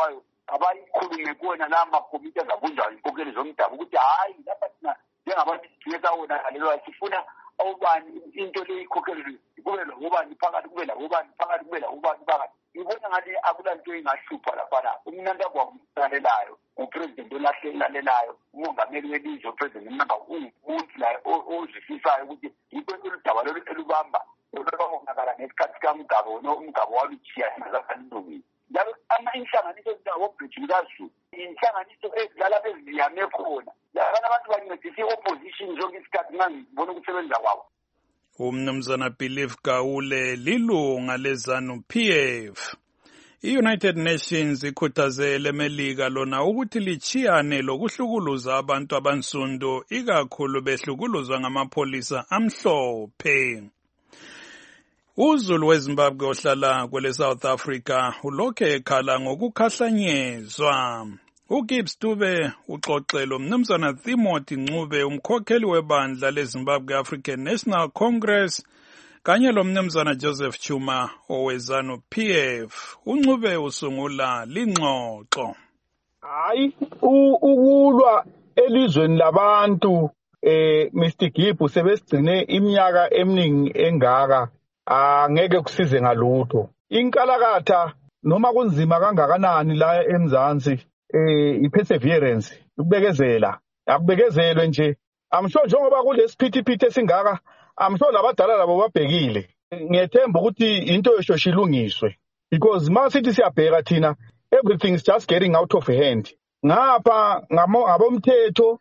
abayikhulume kuwena la makomiti azabunjwa inkokheli zomdabu ukuthi hayi lapha thina njengabantu sithunyeka wona kalelwa sifuna awubani into le ikhokheli kube lobani phakathi kube labobani phakathi kube labobani phakathi. Ngibona ngathi akulanto engahlupha laphana. Umnanda kwakulalelayo upresident olahlelalelayo umongameli welizwe upresident namba umuntu la ozisisayo ukuthi into oludaba elubamba olubonakala ngesikhathi kaMgabo no umgabo waluchiya emazakhandweni. Njalo ama-inhlanganiso ezingawobhijikazi inhlanganiso ezidlala beziyame khona labana abantu bancedisa i-opposition zonke isikhathi ngangibona ukusebenza kwabo. Umnumzana Belief Gawule lilunga lezanu P F. I-United Nations ikhuthazele eMelika lona ukuthi lichiyane lokuhlukuluza abantu abansundu ikakhulu behlukuluzwa ngamapolisa amhlophe. UZulu weZimbabwe ohlala kwele South Africa ulokhe ekhala ngokukhahlanyezwa. uGibbs Dube uxoxelo mnumzana Timothy Ncube umkhokheli webandla leZimbabwe African National Congress kanye lo mnumzana Joseph Chuma owezanu P F. uNcube usungula lingxoxo. Hayi ukulwa elizweni labantu eh Mister Gibbs sebesigcine iminyaka eminingi engaka angeke kusize ngalutho. Inkalakatha noma kunzima kangakanani la eMzansi eh iperseverance ukubekezela akubekezelwe nje. Amsho njengoba kulesiphithiphithi esingaka amsho labadala labo babhekile. Ngiyethemba ukuthi into yosho ilungiswe because masithi siyabheka thina everything is just getting out of hand. Ngapha ngabomthetho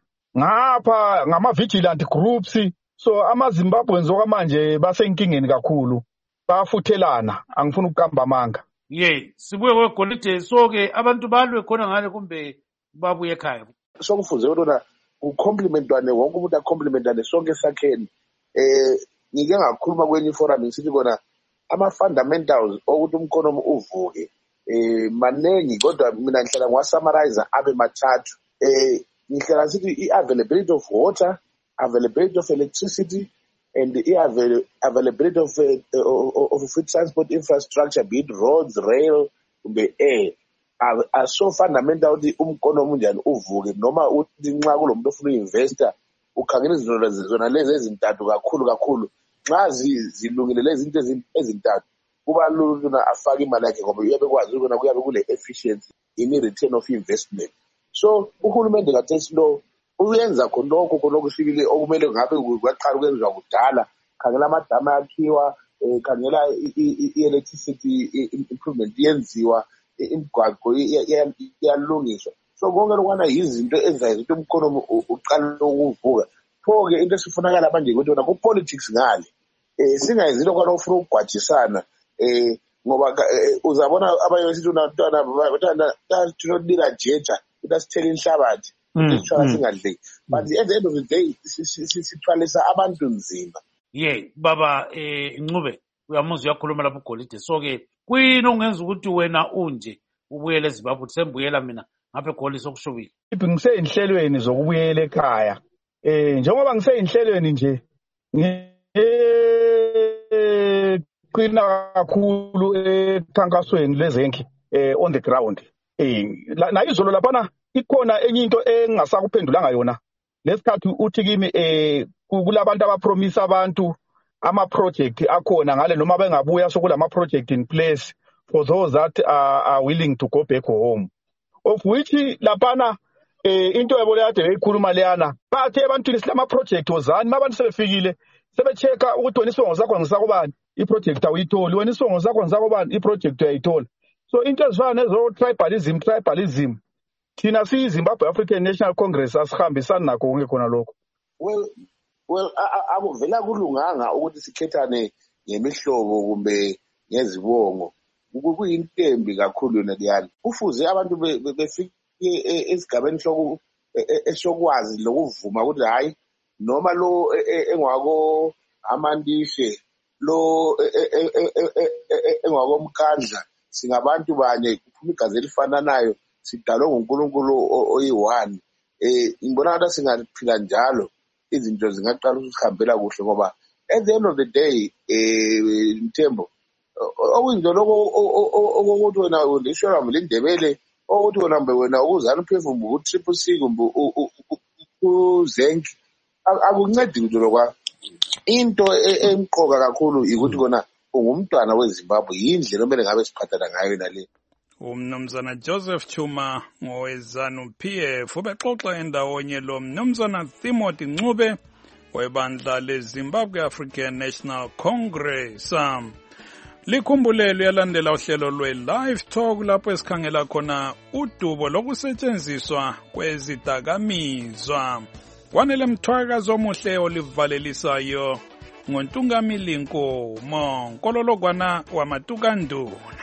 ngapha ngama vigilant groups so amaZimbabweans okwamanje basenkingeni kakhulu bafuthelana angifuna ukukamba amanga. Ye sibuye kwegolide soke abantu balwe khona ngale kumbe babuye ekhaya. Sokufuze ukuthi ucomplimentwane wonke umuntu acomplimentane sonke sakheni. Eh ngike ngakhuluma kwenye forum ngisithi bona ama fundamentals ukuthi umkonomi uvuke eh maningi kodwa mina ngihlala ngwasummarize abe mathathu. Eh ngihlala sithi i-availability of water, availability of electricity and the availability of uh, of food transport infrastructure, be it roads, rail, be air, are, are so fundamental ukuthi umkonomi njani uvuke noma uthi nxa kulomuntu ofuna uinvestor ukhangela izinto zona lezi ezintathu kakhulu kakhulu nxa zilungile lezi zinto ezintathu kuba lula afake imali yakhe ngoba uyabekwazi ukubona kuyabe kule efficiency in return of investment. So uhulumende kathesi lo uyenza khonokho khonokho sibile okumele ngabe kwaqala ukwenziwa kudala khangela amadama yakhiwa khangela i-electricity improvement yenziwa imigwaqo iyalungiswa. So konke lokwana yizinto ezayo ukuthi umkhonomi uqala ukuvuka. Pho-ke into esifunakala manje ukuthi wona ku-politics ngale um singayizilo kwana ufuna ukugwajisana um ngoba uzabona abanye besithi unabantwana tunodila jeja ukuthi asithele inhlabathi sithwala singadleki but at the end of the day sithwalisa abantu nzima. Ye baba eh Ncube uyamuzwa uyakhuluma lapho uGolide so-ke kuyini ongenza ukuthi wena unje ubuyele eZimbabwe sembuyela mina ngapha eGoli sokushubile? Ngiseyinhlelweni zokubuyela ekhaya eh njengoba ngiseyinhlelweni nje ngqina kakhulu ekhankasweni lezenki eh on the ground eh la izolo laphana ikhona enye into engasakuphendulanga yona lesikhathi uthi kimi eh kulabantu abapromise abantu ama project akhona ngale noma bengabuya sokulama project in place for those that are, are willing to go back home, of which laphana eh into yabo le ade beyikhuluma leyana bathe ebantwini silama project wozani nabantu sebefikile sebechecka ukuthi wena isongo sakho ngisakubani iproject awuyitholi, wena isongo sakho ngisakubani iproject uyayithola. So into ezifana nezo tribalism tribalism thina siyi Zimbabwe African National Congress asihambisani nakho konke khona lokho. Well well akuvela kulunganga ukuthi sikhethane ngemihlobo kumbe ngezibongo. Kuyintembi kakhulu yona leyana. Kufuze abantu befike esigabeni soku esokwazi lokuvuma ukuthi hayi noma lo engwako amandishe lo engwako mkandla singabantu banye kuphuma igazi elifananayo sidalwe nguNkulunkulu oyi-one. Eh ngibona ukuthi singaphila njalo izinto zingaqala ukuhambela kuhle ngoba at the end of the day eh Mthembo okuyinto lokho ukuthi wena ulishora Mlindebele ukuthi wena mbe wena ukuzana P F kumbe u-Triple C kumbe uZenki akuncedi lutho lokwa. Into emqoka kakhulu ukuthi kona ungumntwana weZimbabwe yindlela omele ngabe siphathana ngayo nale. Umnumzana Joseph Chuma ngowezanu P F ubexoxa endawonye lo mnumzana Timothy Ncube webandla leZimbabwe African National Congress. Likhumbulelo yalandela uhlelo lwe-Live Talk lapho esikhangela khona udubo lokusetshenziswa kwezidakamizwa. Kwanele mthwakazo omuhle olivalelisayo ngoNtungamili Nkomo, nkololokwana wamatukandula.